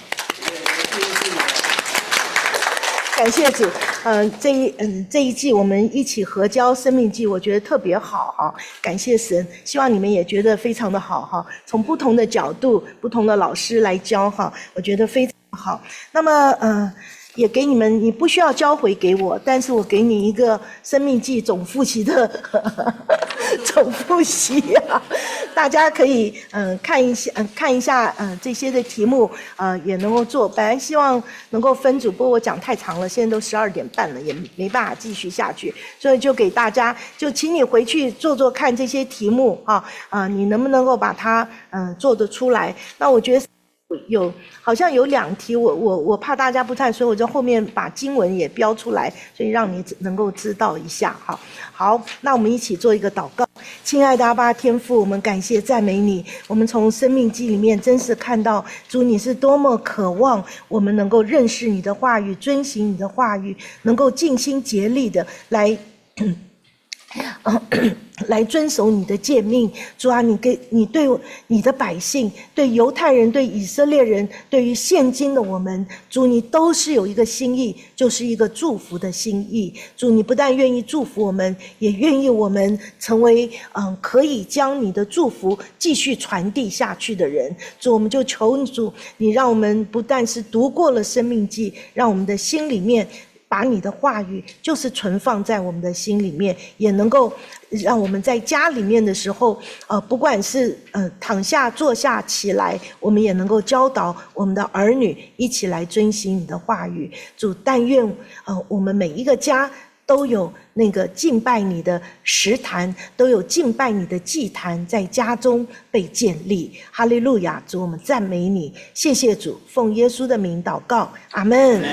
感谢主，这一季我们一起合教生命记，我觉得特别好感谢神，希望你们也觉得非常的好从不同的角度、不同的老师来教我觉得非常好。那么也给你们，你不需要交回给我，但是我给你一个生命记总复习的总复习大家可以看一下这些的题目也能够做。本来希望能够分组，不过我讲太长了，现在都12点半了，也没办法继续下去，所以就给大家，就请你回去做看这些题目你能不能够把它做得出来？那我觉得好像有2题，我怕大家不看，所以我在后面把经文也标出来，所以让你能够知道一下好，那我们一起做一个祷告。亲爱的阿爸天父，我们感谢赞美你，我们从生命记里面真是看到主你是多么渴望我们能够认识你的话语，遵行你的话语，能够尽心竭力的来遵守你的诫命。主啊，你对你的百姓，对犹太人，对以色列人，对于现今的我们，主你都是有一个心意，就是一个祝福的心意。主你不但愿意祝福我们，也愿意我们成为可以将你的祝福继续传递下去的人。主，我们就求主，你让我们不但是读过了生命记，让我们的心里面把你的话语就是存放在我们的心里面，也能够让我们在家里面的时候不管是躺下坐下起来，我们也能够教导我们的儿女一起来遵行你的话语。主，但愿我们每一个家都有那个敬拜你的石坛，都有敬拜你的祭坛在家中被建立。哈利路亚！主，我们赞美你，谢谢主，奉耶稣的名祷告，阿们。